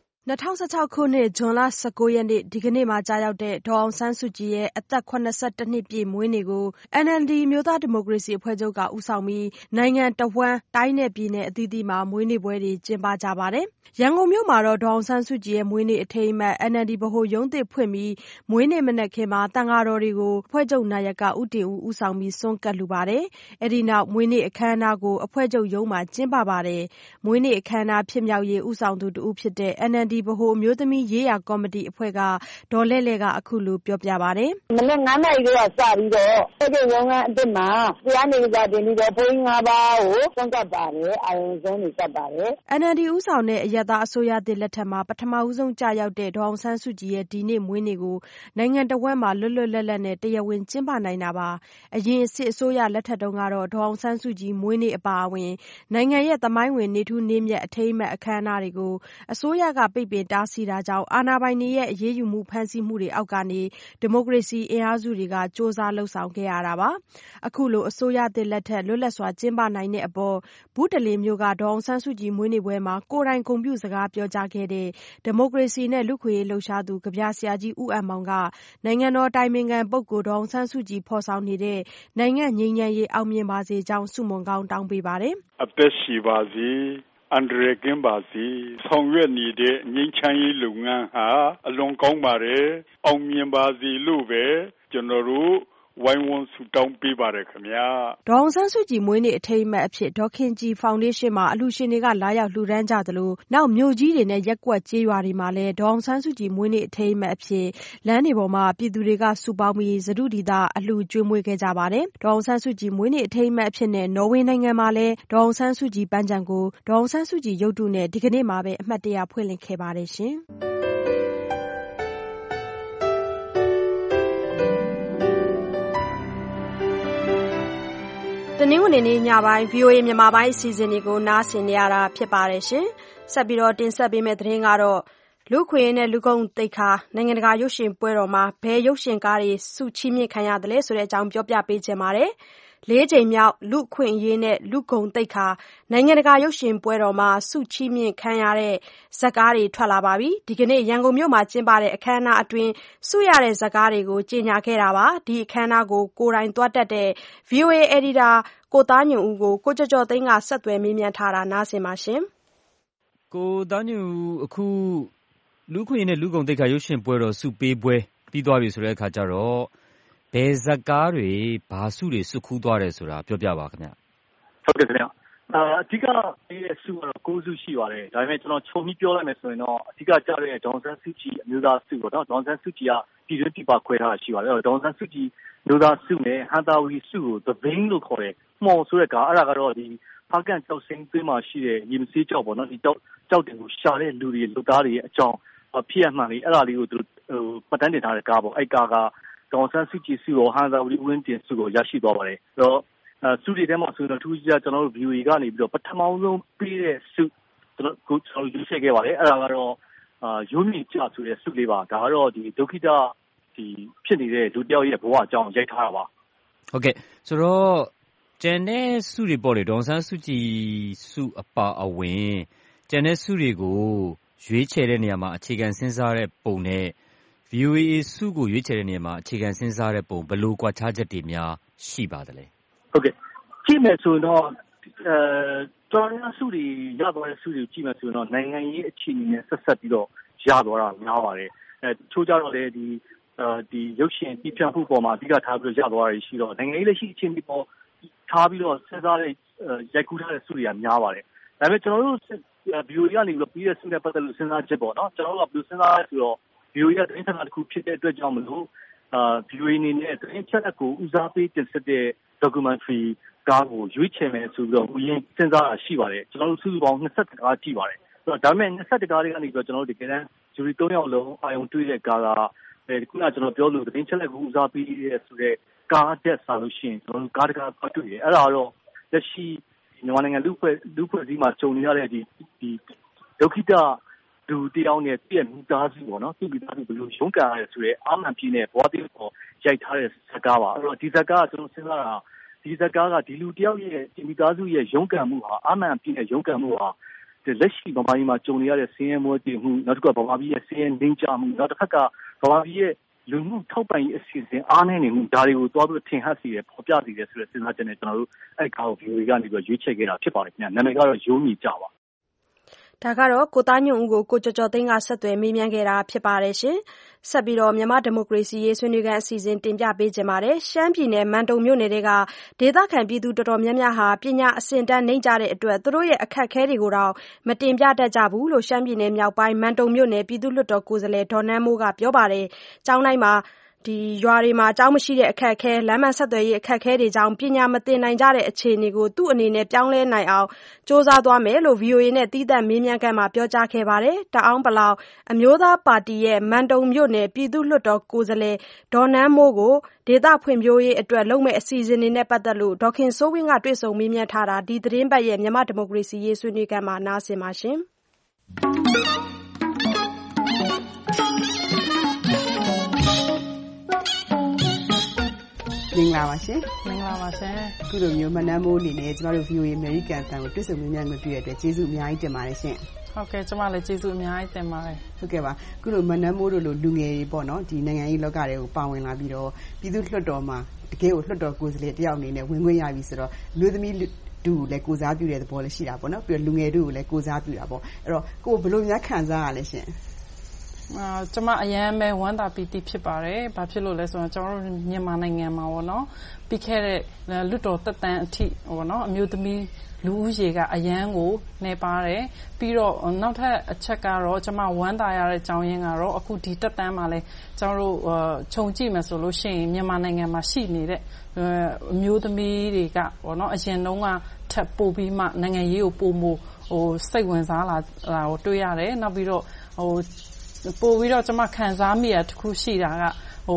2016ခုနှစ်ဇွန်လ19ရက်နေ့ဒီကနေ့မှာကြာရောက်တဲ့ဒေါ်အောင်ဆန်းစုကြည်ရဲ့အသက်82နှစ်ပြည့်မွေးနေ့ကို NLD မျိုးသားဒီမိုကရေစီအဖွဲ့ချုပ်ကဦးဆောင်ပြီးနိုင်ငံတဝန်းတိုင်းနဲ့ပြည်နယ်အသီးသီးမှာမွေးနေ့ပွဲတွေကျင်းပကြပါတယ်ရန်ကုန်မြို့မှာတော့ဒေါ်အောင်ဆန်းစုကြည်ရဲ့မွေးနေ့အထိမ်းအမှတ် NLD ဗဟိုရုံးသစ်ဖွင့်ပြီးမွေးနေ့မနက်ခင်းမှာသံဃာတော်တွေကိုအဖွဲ့ချုပ်နာယကဦးတင်ဦးဦးဆောင်ပြီးဆွမ်းကပ်လှူပါတယ်အဲဒီနောက်မွေးနေ့အခမ်းအနားကိုအဖွဲ့ချုပ်ရုံးမှာကျင်းပပါတယ်မွေးနေ့အခမ်းအနားဖြစ်မြောက်ရေးဦးဆောင်သူတဦးဖြစ်တဲ့ NLD ဗဟိုအမျိုးသမီးရေးရာကော်မတီအဖွဲ့ကဒေါ်လဲ့လဲ့ကအခုလိုပြောပြပါတယ်မနက်9နာရီကစပြီးတော့အဖွဲ့ချုပ်ရုံးခန်းအသစ်မှာတရားနေစာတင်ပြီးတော့ဘုန်းကြီး5ပါးကိုဆွမ်းကပ်ပါတယ်အာရုံဆုံးနေကပ်ပါတယ် NLD ဦးဆောင်တဲ့အရပ်သားအစိုးရသစ်လက်ထက်မှာပထမဦးဆုံးကြာရောက်တဲ့ဒေါ်အောင်ဆန်းစုကြည်ရဲ့ဒီနေ့မွေးနေ့ကိုနိုင်ငံတဝန်းမှာလွတ်လွတ်လပ်လပ်နဲ့တရားဝင်ကျင်းပနိုင်တာပါအရင်စစ်အစိုးရလက်ထက်တုန်းကတော့ဒေါ်အောင်ဆန်းစုကြည်မွေးနေ့အပါအဝင်နိုင်ငံရဲ့သမိုင်းဝင်နေထူးနေ့မြတ်အထိမ်းအမှတ်အခမ်းအနားတွေကိုအစိုးရကပိတ်ပင်တားဆီးတာကြောင့်အာဏာပိုင်တွေရဲ့အရေးယူမှုဖမ်းဆီးမှုတွေအောက်ကနေဒီမိုကရေစီအင်အားစုတွေကစ조사လှုပ်ဆောင်ခဲ့ရတာပါအခုလိုအစိုးရသစ်လက်ထက်လွတ်လပ်စွာကျင်းပနိုင်တဲ့အပေါ်ဘူးတလင်မြို့ကဒေါ်အောင်ဆန်းစုကြည်မွေးနေ့ပွဲမှာကိုယ်တိုင်ဂုဏ်ပြုစကားပြောကြားခဲ့တဲ့ဒီမိုကရေစီနဲ့လူ့အခွင့်အရေးလှုပ်ရှားသူကဗျာဆရာကြီးဦးအမ်မောင်ကနိုင်ငံတော်အတိုင်ပင်ခံပုဂ္ဂိုလ်ဒေါ်အောင်ဆန်းစုကြည်ဖော်ဆောင်နေတဲ့နိုင်ငံငြိမ်းချမ်းရေးအောင်မြင်ပါစေကြောင်းဆုမွန်ကောင်းတောင်းပေးပါတယ်အသက်ရှိပါစေအန္တရာယ်ကင်းပါစေဆောင်ရွက်နေတဲ့ငြိမ်းချမ်းရေးလုပ်ငန်းဟာအလွန်ကောင်းပါတယ်အောင်မြင်ပါစေလို့ပဲကျွန်တော်တို့ဝိုင်းဝန်းဆုတောင်းပေးပါတယ်ခင်ဗျာဒေါ်အောင်ဆန်းစုကြည်မွေးနေ့အထိမ်းအမှတ်အဖြစ်ဒေါ်ခင်ကြည်ဖောင်ဒေးရှင်းမှာအလှူရှင်တွေကလာရောက်လှူဒန်းကြသလိုနောက်မြို့ကြီးတွေနဲ့ရက်ကွက်ကျေးရွာတွေမှာလည်းဒေါ်အောင်ဆန်းစုကြည်မွေးနေ့အထိမ်းအမှတ်အဖြစ်လမ်းတွေပေါ်မှာပြည်သူတွေကစုပေါင်းပြီးစတုဒီသာအလှူကျွေးမွေးခဲ့ကြပါတယ်ဒေါ်အောင်ဆန်းစုကြည်မွေးနေ့အထိမ်းအမှတ်အဖြစ်နဲ့နော်ဝေနိုင်ငံမှာလည်းဒေါ်အောင်ဆန်းစုကြည်ပန်းခြံကိုဒေါ်အောင်ဆန်းစုကြည်ရုပ်တုနဲ့ဒီကနေ့မှာပဲအမှတ်တရဖွင့်လှစ်ခဲ့ပါတယ်ရှင်တနင်္ဂနွေနေ့ညပိုင်း VOA မြန်မာပိုင်းအစီအစဉ်တွေကိုနားဆင်နေရတာဖြစ်ပါတယ်ရှင်။ဆက်ပြီးတင်ဆက်ပေးမယ့်သတင်းကတော့လူ့အခွင့်အရေးနဲ့လူကုန်သိက္ခာနိုင်ငံတကာရုပ်ရှင်ပွဲတော်မှာဘယ်ရုပ်ရှင်ကားတွေဆုချီးမြှင့်ခံရသလဲဆိုတဲ့အကြောင်းပြောပြပေးချင်ပါတယ်။၄ ကြိမ်မြောက်လူ့အခွင့်အရေးနဲ့လူကုန်သိက္ခာနိုင်ငံတကာရုပ်ရှင်ပွဲတော်မှာဆုချီးမြှင့်ခံရတဲ့ဇာတ်ကားတွေထွက်လာပါပြီ။ဒီကနေ့ရန်ကုန်မြို့မှာကျင်းပတဲ့အခမ်းအနားအတွင်းဆုရတဲ့ဇာတ်ကားတွေကိုကြေညာခဲ့တာပါ။ဒီအခမ်းအနားကိုကိုယ်တိုင်သွားတက်တဲ့ VOA Editor ကိုသားညွန့်ဦးကိုကိုကျော်ကျော်သိန်းကဆက်သွယ်မေးမြန်းထားတာနားဆင်ပါရှင်။ကိုသားညွန့်ဦးအခုလူ့အခွင့်အရေးနဲ့လူကုန်သိက္ခာရုပ်ရှင်ပွဲတော်ဆုပေးပွဲပြီးသွားပြီဆိုတဲ့အခါကျတော့ဘယ်ဇာတ်ကားတွေဘာဆုတွေစုခူးသွားတယ်ဆိုတာပြောပြပါခင်ဗျ။ဟုတ်ကဲ့ခင်ဗျ။အဓိကပေးတဲ့ဆုကတော့9ဆုရှိပါတယ်။ဒါပေမဲ့ကျွန်တော်ခြုံပြီးပြောလိုက်မယ်ဆိုရင်တော့အဓိကကြားတဲ့ဒေါ်အောင်ဆန်းစုကြည်အမျိုးသားဆုပေါ့နော်။ဒေါ်အောင်ဆန်းစုကြည်ကပြည်တွင်းပြည်ပခွဲထားတာရှိပါတယ်။ဒေါ်အောင်ဆန်းစုကြည်မျိုးသားဆုနဲ့ဟန်တာဝီဆုကို The Vein လို့ခေါ်တယ်။မှော်ဆိုတဲ့ကားအဲ့ဒါကတော့ဒီဖားကန့်ကျောက်စိမ်းသွင်းမှာရှိတဲ့ရေမဆေးကျောက်ပေါ့နော်။ဒီကျောက်တွေကိုရှာတဲ့လူတွေလူသားတွေရဲ့အကြောင်းဖြစ်ရမှန်လေးအဲ့ဒါလေးကိုသူမှတ်တမ်းတင်ထားတဲ့ကားပေါ့။အဲ့ကားကဒေါ်အောင်ဆန်းစုကြည်ဆုကိုဟန်တာဝီဝင်းတင်ဆုကိုရရှိသွားပါတယ်။အဲ့တော့ဆုတွေထဲမှာဆိုတော့ထူးခြားကျွန်တော်တို့ VOA ကနေပြီးတော့ပထမဆုံးပေးတဲ့ဆုကျွန်တော်ရွေးချယ်ခဲ့ပါတယ်အဲ့ဒါကတော့ရုံးမြင့်ကြဆိုတဲ့ဆုလေးပါဒါကတော့ဒီဒုက္ခိတဒီဖြစ်နေတဲ့လူတယောက်ရဲ့ဘဝအကြောင်းရိုက်ထားတာပါဟုတ်ကဲ့ဆိုတော့ကျန်တဲ့ဆုတွေပေါ့လေဒေါ်ဆန်းစုကြည်ဆုအပါအဝင်ကျန်တဲ့ဆုတွေကိုရွေးချယ်တဲ့နေရာမှာအခြေခံစဉ်းစားတဲ့ပုံနဲ့ VOA ဆုကိုရွေးချယ်တဲ့နေရာမှာအခြေခံစဉ်းစားတဲ့ပုံဘယ်လိုကွာခြားချက်တွေများရှိပါသလဲဟုတ်ကဲ့ကြည့်မယ်ဆိုရင်တော့တော်ရစုတွေရသွားတဲ့စုတွေကိုကြည့်မယ်ဆိုရင်တော့နိုင်ငံရေးအခြေအနေနဲ့ဆက်ဆက်ပြီးတော့ရသွားတာများပါတယ်ချိုးကြတော့လေဒီရုပ်ရှင်ပြပြမှုပေါ်မှာအဓိကထားပြီးတော့ရသွားရရှိတော့နိုင်ငံရေးလက်ရှိအခြေအနေပေါ်ထားပြီးတော့စဉ်းစားတဲ့ရိုက်ကူးထားတဲ့စုတွေကများပါတယ်ဒါပေမဲ့ကျွန်တော်တို့ BOE ကနေပြီးတော့ပြီးတဲ့စုနဲ့ပတ်သက်လို့စဉ်းစားချက်ပေါ့နော်ကျွန်တော်တို့ကဘယ်လိုစဉ်းစားလဲဆိုတော့ BOE ကသတင်းဌာနတစ်ခုဖြစ်တဲ့အတွက်ကြောင့်မလို့BOE အနေနဲ့သတင်းချက်လက်ကိုဦးစားပေးတင်ဆက်တဲ့ documentary ကားကိုရွေးချယ်မယ်ဆိုပြီးတော့ဥယျာဉ်စဉ်းစားတာရှိပါတယ်ကျွန်တော်တို့စုစုပေါင်း20ကားကြည့်ပါတယ်ဒါပေမဲ့20ကားတွေကနေပြီးတော့ကျွန်တော်တို့တကယ်တမ်းဂျူရီ3ယောက်လုံးအာရုံတွေ့တဲ့ကားကခုနကကျွန်တော်ပြောလို့သတင်းချက်လက်ကိုဦးစားပေးရဆိုတဲ့ကားတက်စားလို့ရှိရင်ကျွန်တော်တို့ကားတကားပတ်တွေ့တယ်အဲ့ဒါတော့လက်ရှိမြန်မာနိုင်ငံလူဖွဲ့စည်းမှာကြုံနေရတဲ့ဒီဒုက္ခိတလူတယောက်နဲ့ပြည့်မိသားစုပေါ့နော်သူ့မိသားစုဘယ်လိုရုန်းကန်ရလဲဆိုတဲ့အာမန်ပြင်းတဲ့ဘဝတစ်ပေါ်ရိုက်ထားတဲ့ဇာတ်ကားပါအဲ့တော့ဒီဇာတ်ကားကကျွန်တော်စဉ်းစားတာဒီဇာတ်ကားကဒီလူတယောက်ရဲ့ဒီမိသားစုရဲ့ရုန်းကန်မှုဟာအာမန်ပြင်းတဲ့ရုန်းကန်မှုဟာလက်ရှိဗမာပြည်မှာကြုံနေရတဲ့ဆင်းရဲမွဲတေမှုနောက်တစ်ခုကဗမာပြည်ရဲ့ဆင်းရဲနှိမ့်ချမှုနောက်တစ်ခါကဗမာပြည်ရဲ့လူမှုထောက်ပံ့ရေးအစီအစဉ်အားနည်းနေမှုဒါတွေကိုတွားပြီးထင်ဟပ်စေတယ်ပေါ်ပြစေတယ်ဆိုတဲ့စဉ်းစားချက်နဲ့ကျွန်တော်တို့အဲ့ကားကို view ကနေပြီးရွေးချယ်ခဲ့တာဖြစ်ပါတယ်ခင်ဗျနာမည်ကတော့ရိုးမီကြပါဒါကတော့ကိုသားညွန့်ဦးကိုကိုကျော်ကျော်သိန်းကဆက်သွယ်မေးမြန်းခဲ့တာဖြစ်ပါတယ်ရှင်။ဆက်ပြီးတော့မြန်မာဒီမိုကရေစီရေးဆွေးနွေးခန်းအစီအစဉ်တင်ပြပေးကြပါတယ်။ရှမ်းပြည်နယ်မန်တုံမြို့နယ်ကဒေသခံပြည်သူတော်တော်များများဟာပညာအဆင့်တန်းနှိမ့်ကြတဲ့အတွက်သူတို့ရဲ့အခက်အခဲတွေကိုတော့မတင်ပြတတ်ကြဘူးလို့ရှမ်းပြည်နယ်မြောက်ပိုင်းမန်တုံမြို့နယ်ပြည်သူ့လွှတ်တော်ကိုယ်စားလှယ်ဒေါ်နန်းမိုးကပြောပါတယ်။ကျောင်းတိုင်းမှာရွာတွေမှာကျောင်းမရှိတဲ့အခက်အခဲလမ်းမဆက်သွယ်ရေးအခက်အခဲတွေကြောင့်ပညာမသင်နိုင်ကြတဲ့အခြေအနေကိုသူ့အနေနဲ့ပြောင်းလဲနိုင်အောင်စ조사သွားမယ်လို့ VOA နဲ့တီးသန့်မေးမြန်းခန်းမှာပြောကြားခဲ့ပါတယ်။တအောင်းပလောင်အမျိုးသားပါတီရဲ့မန်တုံမြို့နယ်ပြည်သူ့လွှတ်တော်ကိုယ်စားလှယ်ဒေါ်နန်းမိုးကိုဒေသဖွံ့ဖြိုးရေးအတွက်လုပ်မဲ့အစီအစဉ်တွေနဲ့ပတ်သက်လို့ဒေါခင်စိုးဝင်းကတွေ့ဆုံမေးမြန်းထားတာဒီသတင်းပတ်ရဲ့မြန်မာဒီမိုကရေစီရေးဆွေးနွေးခန်းမှာနားဆင်ပါရှင်။မင်္ဂလာပါရှင်မင်္ဂလာပါရှင်ခုလိုမျိုးမနမ်းမိုးအနေနဲ့ကျမတို့ VOA American အတန်ကိုတွေ့ဆုံမြင်မြန်ခွင့်ပြုရတဲ့ကျေးဇူးအများကြီးတင်ပါတယ်ရှင်ဟုတ်ကဲ့ကျမလည်းကျေးဇူးအများကြီးတင်ပါတယ်ဟုတ်ကဲ့ပါခုလိုမနမ်းမိုးတို့လိုလူငယ်တွေပေါ့နော်ဒီနိုင်ငံရေးလောကတွေကိုပါဝင်လာပြီးတော့ပြည်သူ့လွှတ်တော်မှာတကယ်ကိုလွှတ်တော်ကိုယ်စားလှယ်တယောက်အနေနဲ့ဝင်ခွင့်ရပြီဆိုတော့လူသမီးတူလည်းကိုစားပြုတဲ့သဘောလည်းရှိတာပေါ့နော်ပြီးတော့လူငယ်တို့ကိုလည်းကိုစားပြုတာပေါ့အဲ့တော့ကိုဘယ်လိုများခံစားရလဲရှင်ကျမအရန်ပဲဝမ်းသာပီတိဖြစ်ပါတယ်။ဘာဖြစ်လို့လဲဆိုတော့ကျွန်တော်တို့မြန်မာနိုင်ငံမှာပေါ့နော်ပြီးခဲ့တဲ့လွတ်တော်သက်တမ်းအထိပေါ့နော်အမျိုးသမီးလူဦးရေကအရန်ကိုနေပါတယ်ပြီးတော့နောက်ထပ်အချက်ကတော့ကျမဝမ်းသာရတဲ့အကြောင်းရင်းကတော့အခုဒီသက်တမ်းမှာလဲကျွန်တော်တို့ခြုံကြည့်မယ်ဆိုလို့ရှိရင်မြန်မာနိုင်ငံမှာရှိနေတဲ့အမျိုးသမီးတွေကပေါ့နော်အရင်တုန်းကထပ်ပို့ပြီးမှနိုင်ငံရေးကိုပို့မို့စိတ်ဝင်စားလာကိုတွေ့ရတယ်နောက်ပြီးတော့ပို့ပြီးတော့ကျွန်မခံစားမိရတခုရှိတာက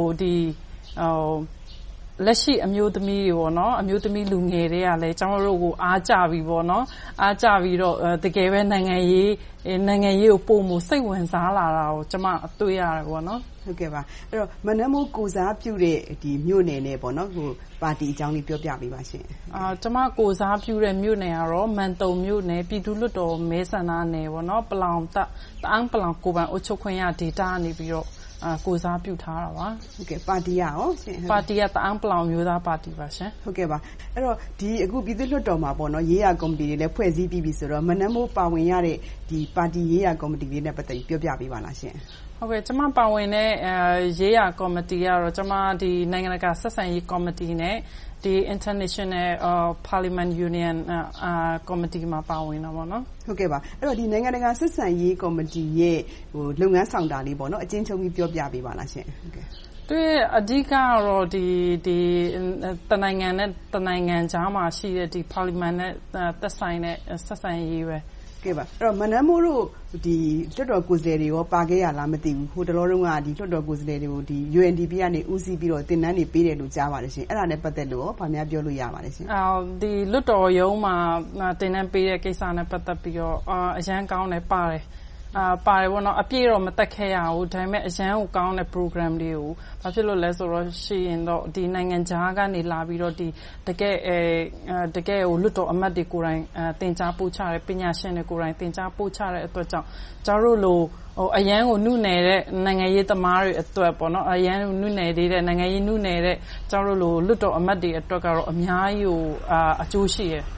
လက်ရှိအမျိုးသမီးတွေပေါ့နော်အမျိုးသမီးလူငယ်တွေကလည်းကျွန်တော်တို့ကိုအားကြပြီးပေါ့နော်အားကြပြီးတော့တကယ်ပဲနိုင်ငံရေးကိုပို့မှုစိတ်ဝင်စားလာတာကိုကျွန်မတွေ့ရတယ်ပေါ့နော်ဟုတ်ကဲ့ပါအဲ့တော့မနမ်းမိုးကိုစားပြုတဲ့ဒီမြို့နယ်နဲ့ပေါ့နော်ဟိုပါတီအကြောင်းလေးပြောပြပေးပါရှင်ကျွန်မကိုစားပြုတဲ့မြို့နယ်ကတော့မန်တုံမြို့နယ်ပြည်သူ့လွှတ်တော်မဲဆန္ဒနယ်ပေါ့နော်ပလောင်တအန်းပလောင်ကိုပိုင်အုပ်ချုပ်ခွင့်ရဒေတာနေပြီးတော့ကိုစားပြုထားတာပါဟုတ်ကဲ့ပါတီရောရှင်ပါတီကတအန်းပလောင်မျိုးသားပါတီပါရှင်ဟုတ်ကဲ့ပါအဲ့တော့ဒီအခုပြည်သူ့လွှတ်တော်မှာပေါ့နော်ရေးရကော်မတီတွေလည်းဖွဲ့စည်းပြီးပြီဆိုတော့မနမ်းမိုးပါဝင်ရတဲ့ဒီပါတီရေးရကော်မတီလေးနဲ့ပတ်သက်ပြီးပြောပြပေးပါလားရှင်ဟုတ်ကဲ့ကျွန်မပါဝင်တဲ့ရေးရကော်မတီကတော့ကျွန်မဒီနိုင်ငံတကာဆက်ဆံရေးကော်မတီနဲ့ဒီ International Parliament Union Committee မှာပါဝင်တာပေါ့နော်ဟုတ်ကဲ့ပါအဲ့တော့ဒီနိုင်ငံတကာဆက်ဆံရေးကော်မတီရဲ့ဟိုလုပ်ငန်းဆောင်တာလေးပေါ့နော်အချင်းချင်းပြောပြပေးပါလားရှင်ဟုတ်ကဲ့သူအဓိကတော့ဒီတနိုင်ငံနဲ့တနိုင်ငံကြားမှာရှိတဲ့ဒီ Parliament နဲ့သက်ဆိုင်တဲ့ဆက်ဆံရေးပဲကဲပါအဲ့တော့မနမ်းမိုးတို့ဒီလွှတ်တော်ကိုယ်စားလှယ်တွေရောပါခဲ့ရလားမသိဘူးဟိုတလောတုန်းကဒီလွှတ်တော်ကိုယ်စားလှယ်တွေကိုဒီ UNDP ကနေဦးစီးပြီးတော့တင်နန်းတွေပေးတယ်လို့ကြားပါတယ်ရှင်အဲ့ဒါနဲ့ပတ်သက်လို့ဗာများပြောလို့ရပါတယ်ရှင်ဒီလွှတ်တော်ရုံးမှာတင်နန်းပေးတဲ့ကိစ္စနဲ့ပတ်သက်ပြီးတော့အရန်ကောင်းတယ်ပါတယ်ပါတယ်ပေါ့နော်အပြည့်တော့မတက်ခဲ့ရဘူးဒါပေမဲ့အရန်ကိုကောင်းတဲ့ program တွေကိုဘာဖြစ်လို့လဲဆိုတော့ရှိရင်တော့ဒီနိုင်ငံခြားကနေလာပြီးတော့ဒီတကယ်ကိုလွတ်တော်အမတ်တွေကိုယ်တိုင်တင်ကြားပို့ချတဲ့ပညာရှင်တွေကိုယ်တိုင်တင်ကြားပို့ချတဲ့အတွက်ကြောင့်ကျတို့လိုအရန်ကိုနုနယ်တဲ့နိုင်ငံရေးသမားတွေအတွက်ပေါ့နော်အရန်နုနယ်တဲ့နိုင်ငံရေးနုနယ်တဲ့ကျတို့လိုလွတ်တော်အမတ်တွေအတွက်ကတော့အများကြီးကိုအကျိုးရှိရယ်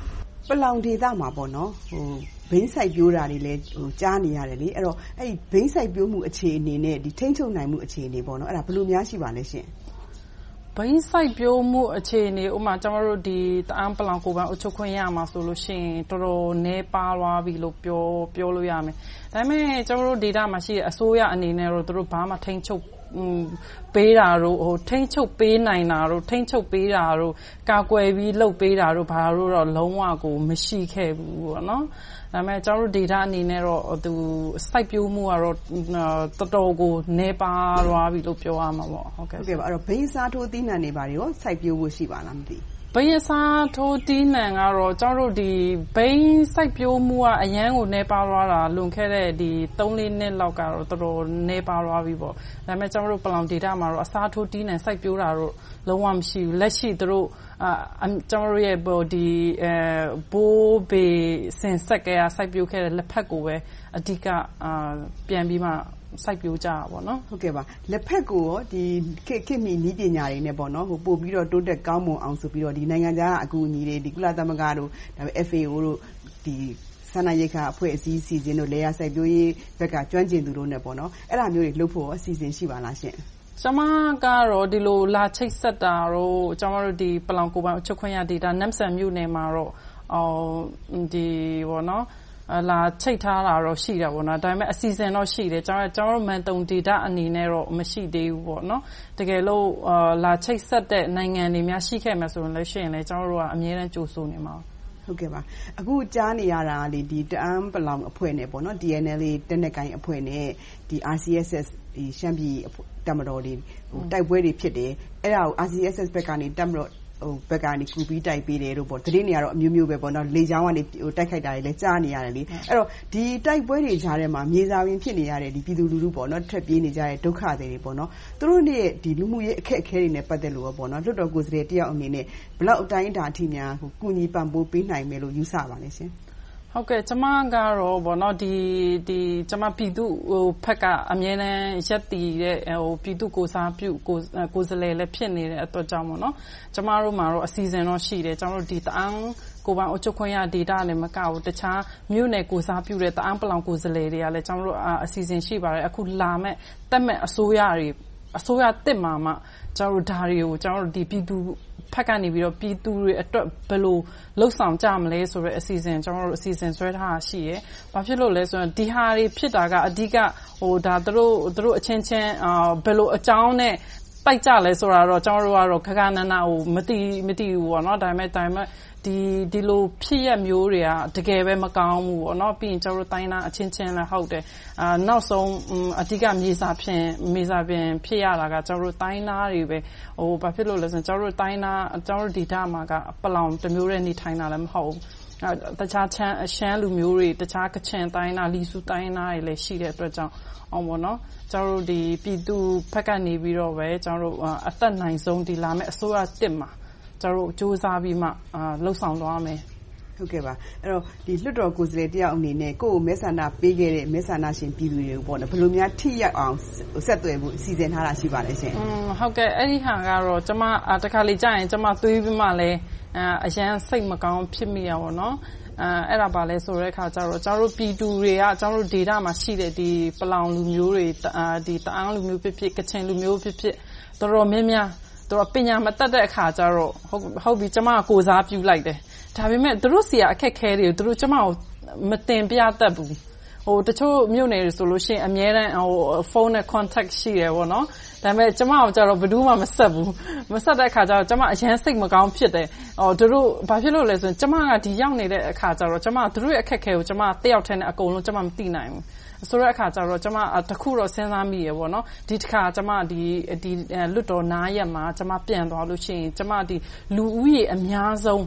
ပလောင်ဒေသမှာပေါ့နော်ဘိန်းစိုက်ပျိုးတာတွေလည်းကြားနေရတယ်လေအဲ့တော့အဲ့ဒီဘိန်းစိုက်ပျိုးမှုအခြေအနေနဲ့ဒီထိန်းချုပ်နိုင်မှုအခြေအနေပေါ့နော်အဲ့ဒါဘယ်လိုများရှိပါလဲရှင်ဘိန်းစိုက်ပျိုးမှုအခြေအနေဥပမာကျွန်တော်တို့ဒီတအန်းပလောင်ကိုပန်အုပ်ချုပ်ခွင့်ရမှာဆိုလို့ရှိရင်တော်တော်နည်းပါးသွားပြီလို့ပြောလို့ရမယ်ဒါပေမဲ့ကျွန်တော်တို့ဒေတာမှာရှိတဲ့အစိုးရအနေနဲ့တော့သူတို့ဘာမှထိန်းချုပ်ပေးတာတို့ထိန်းချုပ်ပေးနိုင်တာတို့ထိန်းချုပ်ပေးတာတို့ကာကွယ်ပြီးလုပ်ပေးတာတို့ဘာလို့တော့လုံးဝကိုမရှိခဲ့ဘူးပေါ့နော်ဒါပေမဲ့ကျွန်တော်တို့ data အနေနဲ့တော့သူစိုက်ပျိုးမှုကတော့တော်တော်ကိုနည်းပါးသွားပြီလို့ပြောရမှာပေါ့ဟုတ်ကဲ့ပါအဲ့တော့ဘိန်းစားထိုးသီးနှံတွေပါရောစိုက်ပျိုးဖို့ရှိပါလားမသိဘိန်းစားထိုးသီးနှံကတော့ကျွန်တော်တို့ဒီဘိန်းစိုက်ပျိုးမှုကအရန်ကိုနည်းပါးသွားတာလွန်ခဲ့တဲ့ဒီ 3-4 နှစ်လောက်ကတော့တော်တော်နည်းပါးသွားပြီပေါ့ဒါပေမဲ့ကျွန်တော်တို့ပလောင် data မှာတော့အစားထိုးသီးနှံစိုက်ပျိုးတာတော့လုံးဝမရှိဘူးလက်ရှိသူတို့ကျွန်တော်ရဲ့ဒီဘိုးဘေစင်ဆက်ကစိုက်ပျိုးခဲ့တဲ့လက်ဖက်ကိုပဲအဓိကပြန်ပြီးမှစိုက်ပျိုးကြတာပေါ့နော်ဟုတ်ကဲ့ပါလက်ဖက်ကိုရောဒီခေတ်မီနည်းပညာတွေနဲ့ပေါ့နော်ပို့ပြီးတော့တိုးတက်ကောင်းမွန်အောင်ဆိုပြီးတော့ဒီနိုင်ငံခြားအကူအညီတွေဒီကုလသမဂ္ဂတို့ဒါပေမဲ့ FAO တို့ဒီဆန္ဒရိက္ခာအဖွဲ့အစည်းစီစဉ်တို့လေယာစိုက်ပျိုးရေးဘက်ကကျွမ်းကျင်သူတို့နဲ့ပေါ့နော်အဲ့ဒါမျိုးတွေလုပ်ဖို့အစီအစဉ်ရှိပါလားရှင်ကျွန်မကတော့ဒီလိုလာချိတ်ဆက်တာတော့ကျွန်တော်တို့ဒီပလောင်ကိုပန်အချုပ်ခွင့်ရဒေတာနမ်ဆန်မြို့နယ်မှာတော့ဒီပေါ့နော်လာချိတ်ထားတာတော့ရှိတာပေါ့နော်ဒါပေမဲ့အစီအစဉ်တော့ရှိတယ်ကျွန်တော်တို့မန်တုံဒေတာအနေနဲ့တော့မရှိသေးဘူးပေါ့နော်တကယ်လို့လာချိတ်ဆက်တဲ့နိုင်ငံတွေများရှိခဲ့မှာဆိုရင်လည်းရှိရင်လည်းကျွန်တော်တို့ကအမြဲတမ်းကြိုဆိုနေမှာဟုတ်ကဲ့ပါအခုကြားနေရတာလေဒီတအန်းပလောင်အဖွဲ့နဲ့ပေါ့နော် DNL တက်နက်ကိုင်းအဖွဲ့နဲ့ဒီ RCSS ဒီရှမ်းပြည်တပ်မတော်တွေတိုက်ပွဲတွေဖြစ်တယ်အဲ့ဒါကို RCSS ဘက်ကနေတပ်မတော်ဘက်ကနေကူပြီးတိုက်ပေးတယ်လို့ပေါ့သတင်းတွေကတော့အမျိုးမျိုးပဲပေါ့နော်လေချောင်းကနေတိုက်ခိုက်တာတွေလည်းကြားနေရတယ်လေအဲ့တော့ဒီတိုက်ပွဲတွေကြားထဲမှာမြေစာပင်ဖြစ်နေရတဲ့ဒီပြည်သူလူထုပေါ့နော်ထွက်ပြေးနေကြတဲ့ဒုက္ခတွေတွေပေါ့နော်သူတို့ရဲ့ဒီလူမှုရေးအခက်အခဲတွေနဲ့ပတ်သက်လို့ပေါ့နော်လွတ်တော်ကိုယ်စားလှယ်တယောက်အနေနဲ့ဘယ်လောက်အတိုင်းအတာအထိများကုညီပံ့ပိုးပေးနိုင်မယ်လို့ယူဆပါလဲရှင်ဟုတ်ကဲ့ကျမကတော့ဗောနော်ဒီကျမပြည်သူဖက်ကအမြဲတမ်းရက်တည်တဲ့ပြည်သူကိုစားပြုကိုယ်စားလှယ်လည်းဖြစ်နေတဲ့အတွက်ကြောင့်ဗောနော်ကျမတို့မှာတော့အစီအစဉ်တော့ရှိတယ်ကျွန်တော်တို့ဒီတအန်းကိုပန်အုပ်ချုပ်ခွင့်ရဒေတာနဲ့မကဘူးတခြားမြို့နယ်ကိုစားပြုတဲ့တအန်းပလောင်ကိုယ်စားလှယ်တွေကလည်းကျွန်တော်တို့အစီအစဉ်ရှိပါတယ်အခုလာမဲ့တက်မဲ့အစိုးရတစ်မှာမှကျွန်တော်တို့ဒါတွေကိုကျွန်တော်တို့ဒီပြည်သူဖက်ကနေပြီးတော့ပြည်သူတွေအတွက်ဘယ်လိုလှုပ်ဆောင်ကြမလဲဆိုတဲ့အစီအစဉ်ကျွန်တော်တို့အစီအစဉ်ဆွဲထားတာရှိတယ်။ဘာဖြစ်လို့လဲဆိုတော့ဒီဟာတွေဖြစ်တာကအဓိကဒါသူတို့အချင်းချင်းဘယ်လိုအကြောင်းနဲ့တိုက်ကြလဲဆိုတာတော့ကျွန်တော်တို့ကတော့ခက်ခါနာနာမသိဘူးပေါ့နော်ဒါပေမဲ့ဒီလိုဖြစ်ရမျိုးတွေကတကယ်ပဲမကောင်းဘူးပေါ့နော်ပြီးရင်ကျွန်တော်တို့တိုင်းသားအချင်းချင်းလည်းဟုတ်တယ်နောက်ဆုံးအဓိကမြေစာပြင်ဖြစ်ရတာကကျွန်တော်တို့တိုင်းသားတွေပဲဘာဖြစ်လို့လဲဆိုရင်ကျွန်တော်တို့တိုင်းသားကျွန်တော်တို့ဒီဓာတ်မှာကပလောင်တစ်မျိုးတည်းနေထိုင်တာလည်းမဟုတ်ဘူးတခြားရှမ်းလူမျိုးတွေတခြားကချင်တိုင်းသားလီဆူတိုင်းသားတွေလည်းရှိတဲ့အတွက်ကြောင့်အောင်ပေါ့နော်ကျွန်တော်တို့ဒီပြည်သူဖက်ကနေပြီးတော့ပဲကျွန်တော်တို့အသက်နိုင်ဆုံးဒီလာမဲ့အစိုးရတစ်မှာကျွန်တော်တို့စူးစမ်းပြီးမှလှုပ်ဆောင်သွားမယ်ဟုတ်ကဲ့ပါအဲ့တော့ဒီလွှတ်တော်ကိုယ်စားလှယ်တယောက်အနေနဲ့ကိုယ့်ကိုမဲဆန္ဒပေးခဲ့တဲ့မဲဆန္ဒရှင်ပြည်သူတွေကိုပေါ့နော်ဘယ်လိုများထိရောက်အောင်ဆက်သွယ်ဖို့စီစဉ်ထားတာရှိပါလဲရှင်ဟုတ်ကဲ့အဲ့ဒီဟာကတော့ကျမတခါလေကြာရင်ကျမသွေးပြီးမှလည်းအရန်စိတ်မကောင်းဖြစ်မိရပါတော့အဲ့ဒါပါလဲဆိုတဲ့အခါကျတော့ကျွန်တော်တို့ပြည်သူတွေကကျွန်တော်တို့ဒေတာမှာရှိတဲ့ဒီပလောင်လူမျိုးတွေဒီတအန်းလူမျိုးဖြစ်ဖြစ်ကချင်လူမျိုးဖြစ်ဖြစ်တော်တော်များများတော့ပညာမတတ်တဲ့အခါကျတော့ဟုတ်ပြီကျမကိုစားပြုလိုက်တယ်ဒါပေမဲ့သူတို့စီကအခက်ခဲတွေကိုသူတို့ကျမကိုမတင်ပြတတ်ဘူးတချို့မြို့နယ်တွေဆိုလို့ရှိရင်အများတန်းဖုန်းနဲ့ contact ရှိတယ်ပေါ့နော်ဒါပေမဲ့ကျမကိုကျတော့ဘယ်သူမှမဆက်ဘူးမဆက်တဲ့အခါကျတော့ကျမအရန်စိတ်မကောင်းဖြစ်တယ်သူတို့ဘာဖြစ်လို့လဲဆိုရင်ကျမကဒီရောက်နေတဲ့အခါကျတော့ကျမသူတို့ရဲ့အခက်ခဲကိုကျမတယောက်တည်းနဲ့အကုန်လုံးကျမမသိနိုင်ဘူးဆိုတဲ့အခါကျတော့ကျမတခုတော့စဉ်းစားမိရပေါ့နော်ဒီတစ်ခါကျမဒီလွတ်တော်နားရက်မှာကျမပြန်သွားလို့ရှိရင်ကျမဒီလူဦးရေအများဆုံး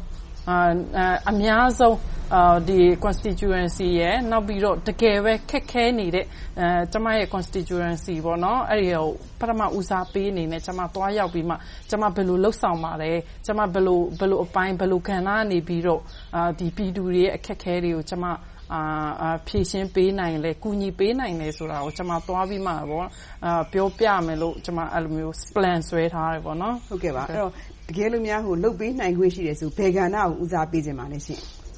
ဒီ constituency ရဲ့နောက်ပြီးတော့တကယ်ပဲခက်ခဲနေတဲ့ကျမရဲ့ constituency ပေါ့နော်အဲ့ဒီကိုပထမဦးစားပေးအနေနဲ့ကျမသွားရောက်ပြီးမှကျမဘယ်လိုလှုပ်ဆောင်ပါလဲကျမဘယ်လိုအပိုင်းဘယ်လိုခံစားနေပြီးတော့ဒီပြည်သူတွေရဲ့အခက်ခဲတွေကိုကျမဖြည့်ရှင်းပေးနိုင်လဲကူညီပေးနိုင်လဲဆိုတာကိုကျွန်မသွားပြီးမှပေါ့ပြောပြမယ်လို့ကျွန်မအဲ့လိုမျိုး plan ဆွဲထားတယ်ပေါ့နော်ဟုတ်ကဲ့ပါအဲ့တော့တကယ်လို့များလှုပ်ပေးနိုင်ခွင့်ရှိတယ်ဆိုဘယ်ကဏ္ဍကိုဦးစားပေးခြင်းပါလဲရှင်ကျ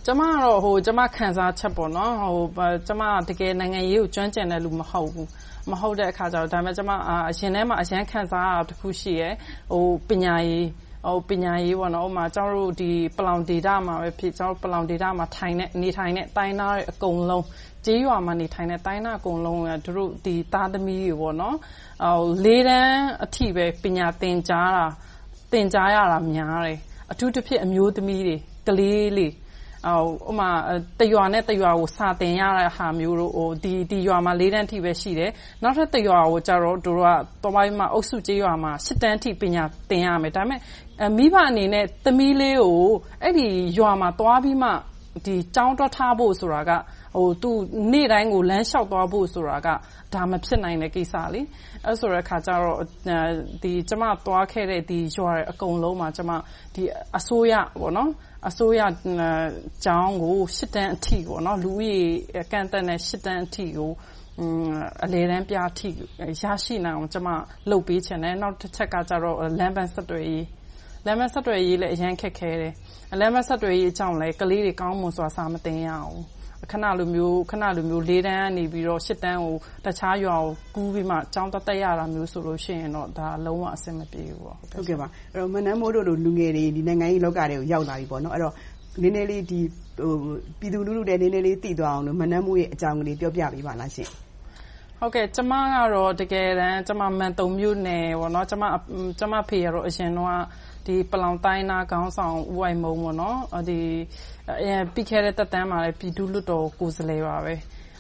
ကျမကတော့ကျမခံစားချက်ပေါ့နော်ကျမတကယ်နိုင်ငံရေးကိုကျွမ်းကျင်တဲ့လူမဟုတ်ဘူးမဟုတ်တဲ့အခါကျတော့ဒါပေမဲ့ကျမအရင်ထဲမှာအရင်ခံစားရတာတစ်ခုရှိရယ်ပညာရေးပေါ့နော်ဥပမာကျွန်တော်တို့ဒီပလောင်ဒေတာမှာပဲဖြစ်ကျွန်တော်ပလောင်ဒေတာမှာနေထိုင်တဲ့တိုင်းသားတွေအကုန်လုံးကျေးရွာမှာနေထိုင်တဲ့တိုင်းသားအကုန်လုံးကသူတို့ဒီသားသမီးတွေပေါ့နော်၄တန်းအထိပဲပညာသင်ကြားရတာများတယ်အထူးသဖြင့်အမျိုးသမီးတွေကလေးလေးဥမာတရွာနဲ့တရွာကိုစာသင်ရတဲ့ဟာမျိုးတို့ဒီရွာမှာ၄တန်းအထိပဲရှိတယ်နောက်ထပ်တရွာကိုကျတော့တို့ကတော်ပိုင်းမှာအုပ်စုကျေးရွာမှာ၈တန်းအထိပညာသင်ရမယ်ဒါပေမဲ့မိဘအနေနဲ့သမီးလေးကိုအဲ့ဒီရွာမှာသွားပြီးမှဒီကျောင်းတော်ထားဖို့ဆိုတာကသူနေ့တိုင်းကိုလမ်းလျှောက်သွားဖို့ဆိုတာကဒါမဖြစ်နိုင်တဲ့ကိစ္စလေအဲ့ဆိုတဲ့အခါကျတော့ဒီကျမသွားခဲ့တဲ့ဒီရွာအကုန်လုံးမှာကျမဒီအစိုးရပေါ့နော်အစိုးရကျောင်းကို၈တန်းအထိပေါ့နော်လူကြီးကန့်တက်တဲ့၈တန်းအထိကိုအလေတန်းပြအထိရရှိနိုင်အောင်ကျမလုပ်ပေးချင်တယ်နောက်တစ်ချက်ကကျတော့လမ်းပန်းဆက်သွယ်ရေးလည်းအရင်ခက်ခဲတယ်လမ်းပန်းဆက်သွယ်ရေးအကြောင်းလည်းကလေးတွေကောင်းမွန်စွာစာမသင်ရအောင်ခဏလိုမျိုး၄တန်းကနေပြီးတော့၈တန်းကိုတခြားရွာကိုကူးပြီးမှကျောင်းတက်ရတာမျိုးဆိုလို့ရှိရင်တော့ဒါလုံးဝအဆင်မပြေဘူးပေါ့ဟုတ်ကဲ့ပါအဲ့တော့မနန်းမိုးတို့လိုလူငယ်တွေဒီနိုင်ငံရေးလောကတွေကိုရောက်လာပြီပေါ့နော်အဲ့တော့နည်းနည်းလေးဒီပြည်သူလူထုတွေနည်းနည်းလေးသိသွားအောင်လို့မနန်းမိုးရဲ့အကြောင်းကလေးပြောပြပေးပါလားရှင်ဟုတ်ကဲ့ကျမကတော့တကယ်တမ်းကျမမန်တုံမြို့နယ်ပေါ့နော်ကျမဖေရတော့အရင်တော့ဒီပလောင်တိုင်းနာခေါင်းဆောင်ဦးဝိုင်မုံပေါ့နော်ဒီပြီးခဲ့တဲ့တက်တန်းမှာလည်းပြည်သူ့လွှတ်တော်ကိုယ်စားလှယ်ပါပဲ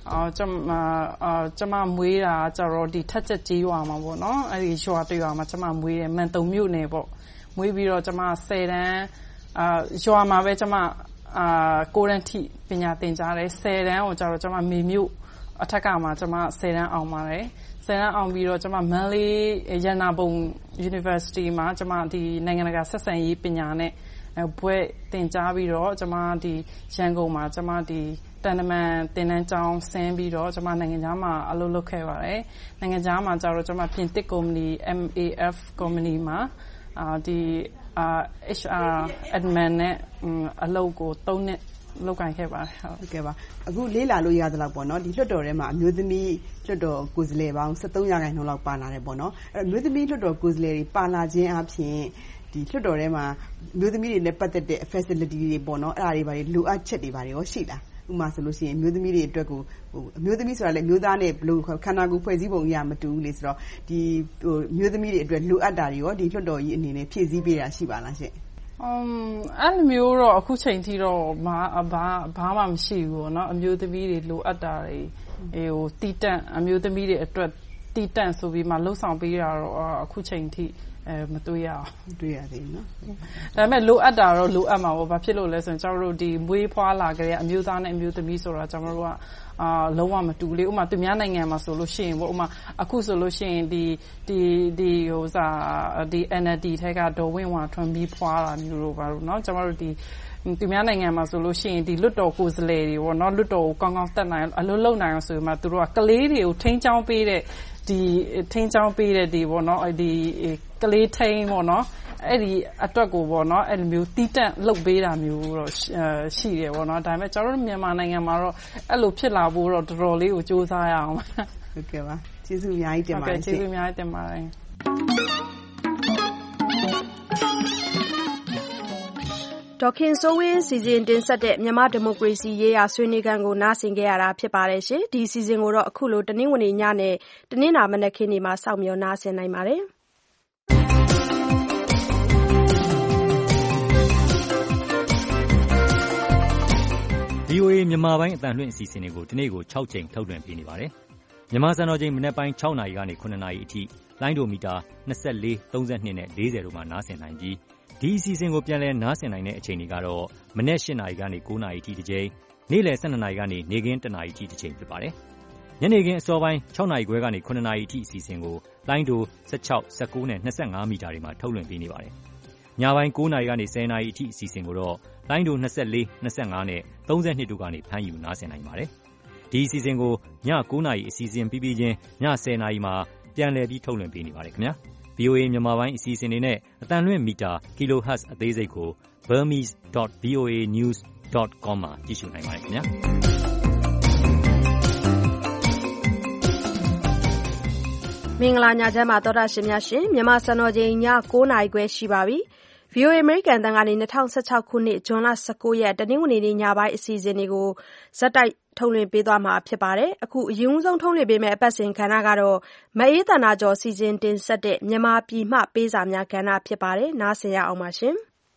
ကျမမွေးတာကျတော့ဒီထက်ချက်ကြီးရွာမှာပေါ့နော်အဲ့ဒီရွာတရွာမှာကျမမွေးတယ်မန်တုံမြို့နယ်ပေါ့မွေးပြီးတော့ကျမ10တန်းရွာမှာပဲကျမ9တန်းထိပညာသင်ကြားတယ်10တန်းကိုကျတော့ကျမမေမြို့အထက်ကမှာကျမ10တန်းအောင်ပါတယ်10တန်းအောင်ပြီးတော့ကျမမန္တလေးရတနာပုံ University မှာကျမဒီနိုင်ငံတကာဆက်ဆံရေးပညာနဲ့ဘွဲ့သင်ကြားပြီးတော့ကျမဒီရန်ကုန်မှာကျမဒီတန်တမန်သင်တန်းကျောင်းဆင်းပြီးတော့ကျမနိုင်ငံခြားမှာအလုပ်လုပ်ခဲ့ပါတယ်နိုင်ငံခြားမှာကျတော့ကျမပြင်သစ်ကုမ္ပဏီ MAF ကုမ္ပဏီမှာဒီ HR admin နဲ့အလုပ်ကို3နှစ်လောက်ကိုင်ခဲ့ပါတယ်ဟုတ်ကဲ့ပါအခုလေးလာလို့ရသလောက်ပေါ့နော်ဒီလွှတ်တော်ထဲမှာအမျိုးသမီးလွှတ်တော်ကိုယ်စားလှယ်ပေါင်း73%လောက်ပါလာတယ်ပေါ့နော်အဲ့တော့အမျိုးသမီးလွှတ်တော်ကိုယ်စားလှယ်တွေပါလာခြင်းအပြင်ဒီလွှတ်တော်ထဲမှာအမျိုးသမီးတွေနဲ့ပတ်သက်တဲ့ facility တွေပေါ့နော်အဲ့ဒါတွေလိုအပ်ချက်တွေရောရှိလားဥပမာဆိုလို့ရှိရင်အမျိုးသမီးတွေအတွက်ကိုအမျိုးသမီးဆိုတာလည်းအမျိုးသားနဲ့ဘယ်လိုခန္ဓာကိုယ်ဖွဲ့စည်းပုံအရမတူဘူးလေဆိုတော့ဒီအမျိုးသမီးတွေအတွက်လိုအပ်တာတွေရောဒီလွှတ်တော်ကြီးအနေနဲ့ဖြည့်ဆည်းပေးတာရှိပါလားရှင့်အဲ့လိုမျိုးတော့အခုချိန်ထိတော့ဘာမှမရှိဘူးပေါ့နော်အမျိုးသမီးတွေလိုအပ်တာတွေတီးတန့်အမျိုးသမီးတွေအတွက်တီးတန့်ဆိုပြီးမှလှုပ်ဆောင်ပေးတာတော့အခုချိန်ထိမတွေ့ရအောင်တွေ့ရသေးဘူးနော်ဒါပေမဲ့လိုအပ်တာတော့လိုအပ်မှာပေါ့ဘာဖြစ်လို့လဲဆိုရင်ကျွန်တော်တို့ဒီမွေးဖွားလာကြတဲ့အမျိုးသားနဲ့အမျိုးသမီးဆိုတာကျွန်တော်တို့ကလုံးဝမတူလေဥမာသူများနိုင်ငံမှာဆိုလို့ရှိရင်ပေါ့ဥမာအခုဆိုလို့ရှိရင်ဒီNLD ထက်ကဒေါ်ဝင်းဝါထွန်းပြီးဖွားတာမျိုးတို့ပါလို့เนาะကျွန်တော်တို့ဒီသူများနိုင်ငံမှာဆိုလို့ရှိရင်ဒီလွတ်တော်ကိုယ်စားလှယ်တွေပေါ့เนาะလွတ်တော်ကိုကောင်းကောင်းတက်နိုင်အလုပ်လုပ်နိုင်အောင်ဆိုမှသူတို့ကကလေးတွေကိုထိန်းချောင်းပေးတဲ့ဒီပေါ့เนาะဒီကလေးထိန်းပေါ့เนาะအဲ့ဒီအတွက်ကိုပေါ့နော်အဲ့လိုမျိုးတီးတန့်လှုပ်ပေးတာမျိုးတော့ရှိတယ်ပေါ့နော်ဒါပေမဲ့ကျွန်တော်တို့မြန်မာနိုင်ငံမှာတော့အဲ့လိုဖြစ်လာဖို့တော့တော်တော်လေးကိုစူးစမ်းရအောင်ဟုတ်ကဲ့ပါကျေးဇူးအများကြီးတင်ပါတယ်ကျေးဇူးအများကြီးတင်ပါတယ်ဒေါခင်စိုးဝင်းစီစဉ်တင်ဆက်တဲ့မြန်မာဒီမိုကရေစီရေးရာဆွေးနွေးခန်းကိုနားဆင်ကြရတာဖြစ်ပါတယ်ရှင်ဒီစီစဉ်ကိုတော့အခုလိုတနင်္ဂနွေညနဲ့တနင်္လာမနက်ခင်းဒီမှာစောင့်မျှော်နားဆင်နိုင်ပါတယ် VOA မြန်မာပိုင်းအသံလွှင့်အစီအစဉ်တွေကိုဒီနေ့ကို6ချိန်ထုတ်လွှင့်ပေးနေပါတယ်။မြန်မာစံတော်ချိန်မနက်ပိုင်း6နာရီကနေ9နာရီအထိလိုင်းဒိုမီတာ24 32နဲ့40တို့မှာနားဆင်နိုင်ပြီးဒီအစီအစဉ်ကိုပြန်လည်နားဆင်နိုင်တဲ့အချိန်တွေကတော့မနက်8နာရီကနေ9နာရီအထိတစ်ချိန်နေ့လယ်12နာရီကနေနေ့ခင်း1နာရီအထိတစ်ချိန်ဖြစ်ပါတယ်။ညနေခင်းအစောပိုင်း6နာရီခွဲကနေ9နာရီအထိအစီအစဉ်ကိုလိုင်းဒို16 19နဲ့25မီတာတွေမှာထုတ်လွှင့်ပေးနေပါတယ်။ညပိုင်း9နာရီကနေ10နာရီအထိအစီအစဉ်ကိုတော့လိုင်းဒို24 25နဲ့32တို့ကနေဖမ်းယူနားဆင်နိုင်ပါတယ်။ဒီအစီအစဉ်ကိုည9နာရီအစီအစဉ်ပြီးချင်းည10နာရီမှာပြန်လည်ပြီးထုတ်လွှင့်ပေးနေပါတယ်ခင်ဗျာ။ VOA မြန်မာပိုင်းအစီအစဉ်တွေနဲ့အသံလွှင့်မီတာ kilohertz အသေးစိတ်ကို burmese.voanews voa.com မှာကြည့်ရှုနိုင်ပါတယ်ခင်ဗျာမင်္ဂလာညချမ်းပါသောတာရှင်များရှင်မြန်မာစံတော်ချိန်ည9:00 နာရီခွဲရှိပါပြီ VOA American တန်ကနေ2016ခုနှစ်ဇွန်လ19ရက်တနင်္ဂနွေနေ့ညပိုင်းအစီအစဉ်တွေကိုဇက်တိုက်ထုတ်လွှင့်ပေးသွားမှာဖြစ်ပါတယ်အခုအရင်ဆုံးထုတ်လွှင့်ပေးမယ့်အပတ်စဉ်ခန္ဓာကတော့မအေးသန္တာကျော်စီစဉ်တင်ဆက်တဲ့မြန်မာပြည်မှပေးစာများခန္ဓာဖြစ်ပါတယ်နားဆင်ရအောင်ပါရှင်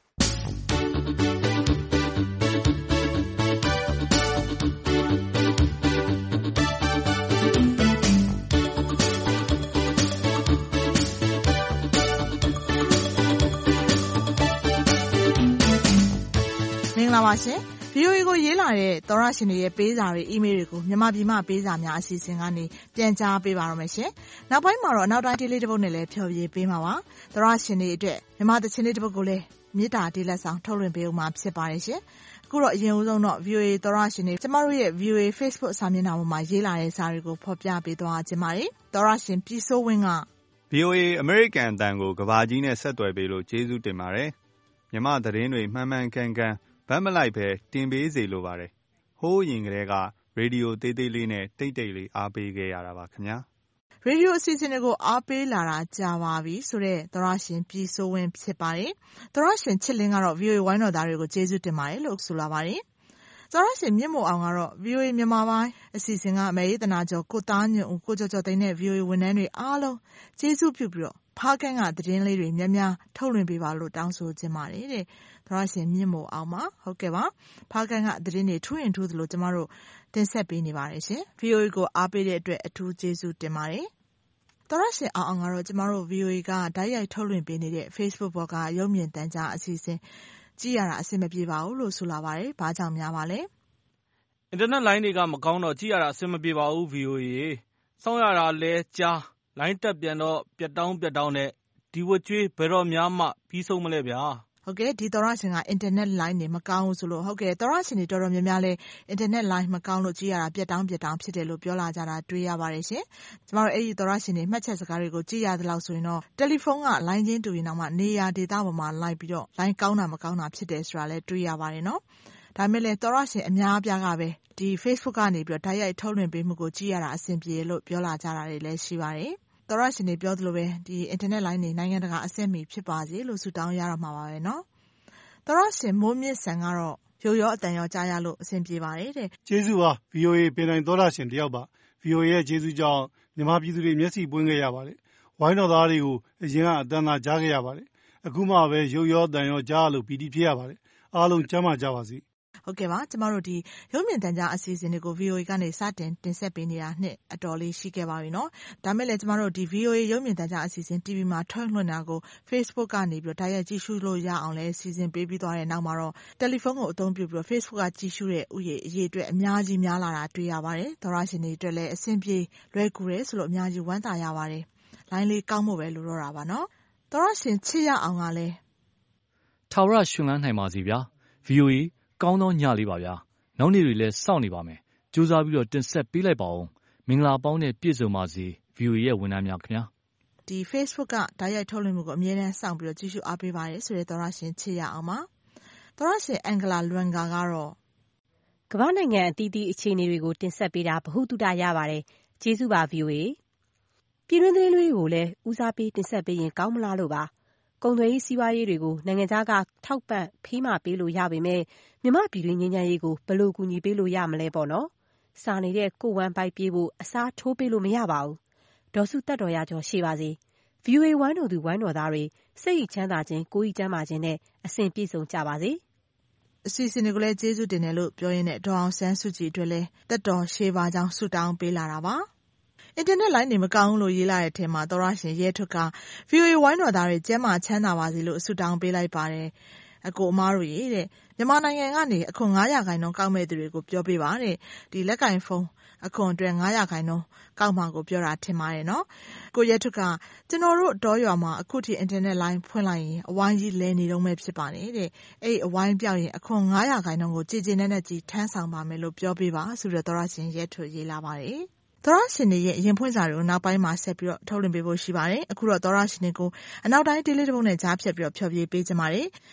မင်္ဂလာပါရှင် VOA ကိုရေးလာတဲ့သောရရှင်တွေရဲ့ပေးစာတွေအီးမေးလ်တွေကိုမြန်မာပြည်မှပေးစာများအစီအစဉ်ကနေပြန်ကြားပေးပါရမယ်ရှင်နောက်ပိုင်းမှာတော့နောက်တိုင်းတေးလေးတစ်ပုဒ်နဲ့လည်းဖျော်ဖြေပေးမှာပါသောရရှင်တွေအတွက်မြန်မာသချင်းလေးတစ်ပုဒ်ကိုလည်းမေတ္တာတေးလက်ဆောင်ထုတ်လွှင့်ပေးဦးမှာဖြစ်ပါတယ်ရှင်အခုတော့အရင်ဦးဆုံးတော့ VOA သောရရှင်တွေကျမတို့ရဲ့ VOA Facebook စာမျက်နှာပေါ်မှာရေးလာတဲ့စာတွေကိုဖော်ပြပေးသွားခြင်းပါတယ်သောရရှင်ပြည်စိုးဝင်းက VOA American အတန်ကိုကဘာကြီးနဲ့ဆက်သွယ်ပေးလို့ကျေးဇူးတင်ပါတယ်မြန်မာသတင်းတွေမှန်မှန်ကန်ကန်ဗတ်မလိုက်ပဲတင်ပေးစေလိုပါတယ်ဟိုးရင်ကလေးကရေဒီယိုသေးသေးလေးနဲ့တိတ်တိတ်လေးအားပေးခဲ့ရတာပါခင်ဗျာရေဒီယိုအစီအစဉ်တွေကိုအားပေးလာတာကြာပါပြီဆိုတဲ့သောရရှင်ပြည်စိုးဝင်းဖြစ်ပါတယ်သောရရှင်ချစ်လင်းကတော့ VOA ဝိုင်းတော်သားတွေကိုကျေးဇူးတင်ပါတယ်လို့ဆိုလာပါတယ်သောရရှင်မြင့်မို့အောင်ကတော့ VOA မြန်မာပိုင်းအစီအစဉ်ကမေရေးတနာကျော်ကိုသားညွန့်ဦးကိုကျော်ကျော်သိန်းနဲ့ VOA ဝန်ထမ်းတွေအားလုံးကျေးဇူးပြုပြီးတော့ဖားကန်းကသတင်းလေးတွေများများထုတ်လွှင့်ပေးပါလို့တောင်းဆိုခြင်းပါတယ်တဲ့သောရရှင်မြင့်မို့အောင်ပါဟုတ်ကဲ့ပါဖားကန်းကသတင်းတွေထူးရင်ထူးသလိုကျမတို့တင်ဆက်ပေးနေပါတယ်ရှင် VOA ကိုအားပေးတဲ့အတွက်အထူးကျေးဇူးတင်ပါတယ်သောရရှင်အောင်အောင်ကတော့ကျမတို့ VOA ကတိုက်ရိုက်ထုတ်လွှင့်ပေးနေတဲ့ Facebook ပေါ်ကရုပ်မြင်သံကြားအစီအစဉ်ကြည့်ရတာအဆင်မပြေပါဘူးလို့ဆိုလာပါတယ်ဘာကြောင့်များပါလဲအင်တာနက်လိုင်းတွေကမကောင်းတော့ကြည့်ရတာအဆင်မပြေပါဘူး VOA စောင့်ရတာလဲကြားလိုင်းတက်ပြန်တော့ပြတ်တောင်းနဲ့ဒီဝကျွေးဘယ်တော့များမှပြီးဆုံးမလဲဗျာဟုတ်ကဲ့ဒီသောရရှင်ကအင်တာနက်လိုင်းတွေမကောင်းဘူးဆိုလို့ဟုတ်ကဲ့သောရရှင်တွေတော်တော်များများလဲအင်တာနက်လိုင်းမကောင်းလို့ကြည့်ရတာပြတ်တောင်းဖြစ်တယ်လို့ပြောလာကြတာတွေ့ရပါတယ်ရှင်ကျမတို့အဲ့ဒီသောရရှင်တွေမှတ်ချက်စကားတွေကိုကြည့်ရသလောက်ဆိုရင်တော့တယ်လီဖုန်းကလိုင်းချင်းတူရင်တော့မှနေရာဒေသပေါ်မှာလိုက်ပြီးတော့လိုင်းကောင်းတာမကောင်းတာဖြစ်တယ်ဆိုတာလဲတွေ့ရပါတယ်နော်ဒါမဲ့လဲသောရရှင်အများအပြားကပဲဒီ Facebook ကနေပြီးတော့တိုက်ရိုက်ထုတ်လွှင့်ပေးမှုကိုကြည့်ရတာအဆင်ပြေလို့ပြောလာကြတာတွေလည်းရှိပါတယ်သောရရှင်တွေပြောသလိုပဲဒီအင်တာနက်လိုင်းတွေနိုင်ငံတကာအဆင့်မီဖြစ်ပါစေလို့ဆုတောင်းရတော့မှာပါပဲနော်သောရရှင်မိုးမြင့်ဆန်ကတော့ရိုးရောအတန်ရောကြားရလို့အဆင်ပြေပါတယ်တဲ့ကျေးဇူးပါ VOA ပင်တိုင်းသောရရှင်တယောက်ပါ VOA ရဲ့ကျေးဇူးကြောင့်မြန်မာပြည်သူတွေမျက်စိပွင့်ခဲ့ရပါတယ်ဝိုင်းတော်သားတွေကိုအရင်ကအတန်သာကြားခဲ့ရပါတယ်အခုမှပဲရိုးရောအတန်ရောကြားလို့ပီတိဖြစ်ရပါတယ်အားလုံးကျမ်းမာကြပါစေဟုတ်ကဲ့ပါကျမတို့ဒီရုပ်မြင်သံကြားအစီအစဉ်တွေကို VOA ကနေစတင်တင်ဆက်ပေးနေတာနှစ်အတော်လေးရှိခဲ့ပါပြီနော်ဒါမဲ့လည်းကျမတို့ဒီ VOA ရုပ်မြင်သံကြားအစီအစဉ် TV မှာထုတ်လွှင့်တာကို Facebook ကနေပြီးတော့တိုက်ရိုက်ကြည့်ရှုလို့ရအောင်လဲစီစဉ်ပေးပြီးသွားတဲ့နောက်မှာတော့တယ်လီဖုန်းကိုအသုံးပြုပြီးတော့ Facebook ကကြည့်ရှုတဲ့ဥယျာဉ်အရေးအတွက်အများကြီးများလာတာတွေ့ရပါတယ်သောရရှင်တွေအတွက်လည်းအဆင်ပြေလွယ်ကူတယ်ဆိုလို့အများကြီးဝမ်းသာရပါတယ်လိုင်းလေးကောင်းဖို့ပဲလိုတော့တာပါနော်သောရရှင်ချစ်ရအောင်ကလည်းထာဝရရှင်လန်းနိုင်ပါစေဗျာ VOAကောင်းသောညလေးပါဗျာနောက်နေ့တွေလည်းစောင့်နေပါမယ်ကြိုးစားပြီးတော့တင်ဆက်ပေးလိုက်ပါဦးမင်္ဂလာပေါင်းနဲ့ပြည့်စုံပါစေ VOA ရဲ့ဝန်ထမ်းများခင်ဗျာဒီ Facebook ကတိုက်ရိုက်ထုတ်လွှင့်မှုကိုအမြဲတမ်းစောင့်ပြီးတော့ကြည့်ရှုအားပေးပါတယ်ဆိုတဲ့သောရရှင်ချစ်ရအောင်ပါသောရရှင်အင်္ဂလာလွန်ကာကတော့ကမ္ဘာနိုင်ငံအသီးသီးအခြေအနေတွေကိုတင်ဆက်ပေးတာဗဟုသုတရပါတယ်ကျေးဇူးပါ VOA ပြည်တွင်းသတင်းတွေကိုလည်းဦးစားပေးတင်ဆက်ပေးရင်ကောင်းမလားလို့ပါကုန်သွယ်ရေးစီးပွားရေးတွေကိုနိုင်ငံခြားကထောက်ပံ့ဖေးမပေးလို့ရပေမဲ့မြန်မာပြည်တွင်းငြိမ်းချမ်းရေးကိုဘယ်လိုကူညီပေးလို့ရမလဲပေါ့နော်။စာနေတဲ့ကိုဝမ်းပိုက်ပြေးဖို့အစားထိုးပေးလို့မရပါဘူး။ဒေါ်စုတက်တော်ရကျော်ရှိပါစေ။ VOA ဝိုင်းတော်သူဝိုင်းတော်သားတွေစိတ်ချမ်းသာခြင်းကိုယ်ဤချမ်းသာခြင်းနဲ့အစဉ်ပြည့်စုံကြပါစေ။အစီအစဉ်တွေကိုလည်းကျေးဇူးတင်တယ်လို့ပြောရင်းနဲ့ဒေါ်အောင်ဆန်းစုကြည်အတွက်လည်းတက်တော်ရှေးပါကြောင်းဆုတောင်းပေးလာတာပါ။အင်တာနက်လိုင်းတွေမကောင်းလို့ရေးလာတဲ့အထက်မှာသောရရှင်ရဲထွတ်က VOA ဝိုင်းတော်သားတွေကျမ်းမာချမ်းသာပါစေလို့ဆုတောင်းပေးလိုက်ပါတယ်အကိုအမားတို့ရေးတဲ့မြန်မာနိုင်ငံကနေအခွန်9%ကောက်မဲ့သူတွေကိုပြောပေးပါတဲ့ဒီလက်ကင်ဖုန်းအခွန်အတွက်9%ကောက်မှာကိုပြောတာထင်ပါတယ်နော်ကိုရဲထွတ်ကကျွန်တော်တို့တောရွာမှာအခုထိအင်တာနက်လိုင်းဖွင့်လိုက်ရင်အဝိုင်းကြီးလဲနေတော့မဲ့ဖြစ်ပါတယ်တဲ့အဲ့အဝိုင်းပြောက်ရင်အခွန်9%ကိုကြည်ကြည်နက်နက်ကြီးထမ်းဆောင်ပါမယ်လို့ပြောပေးပါဆိုတော့သောရရှင်ရဲထွတ်ရေးလာပါတယ်သောရရှင်တွေရဲ့ရင်ဖွင့်စာတွေကိုနောက်ပိုင်းမှာဆက်ပြီးတော့ထုတ်လွှင့်ပေးဖို့ရှိပါတယ်အခုတော့သောရရှင်တွေကိုအနောက်တိုင်းဒေးလေးတစ်ပုဒ်နဲ့ကြားဖြတ်ပြီးတော့ဖျော်ဖြေပေးကြပါတယ်ဘ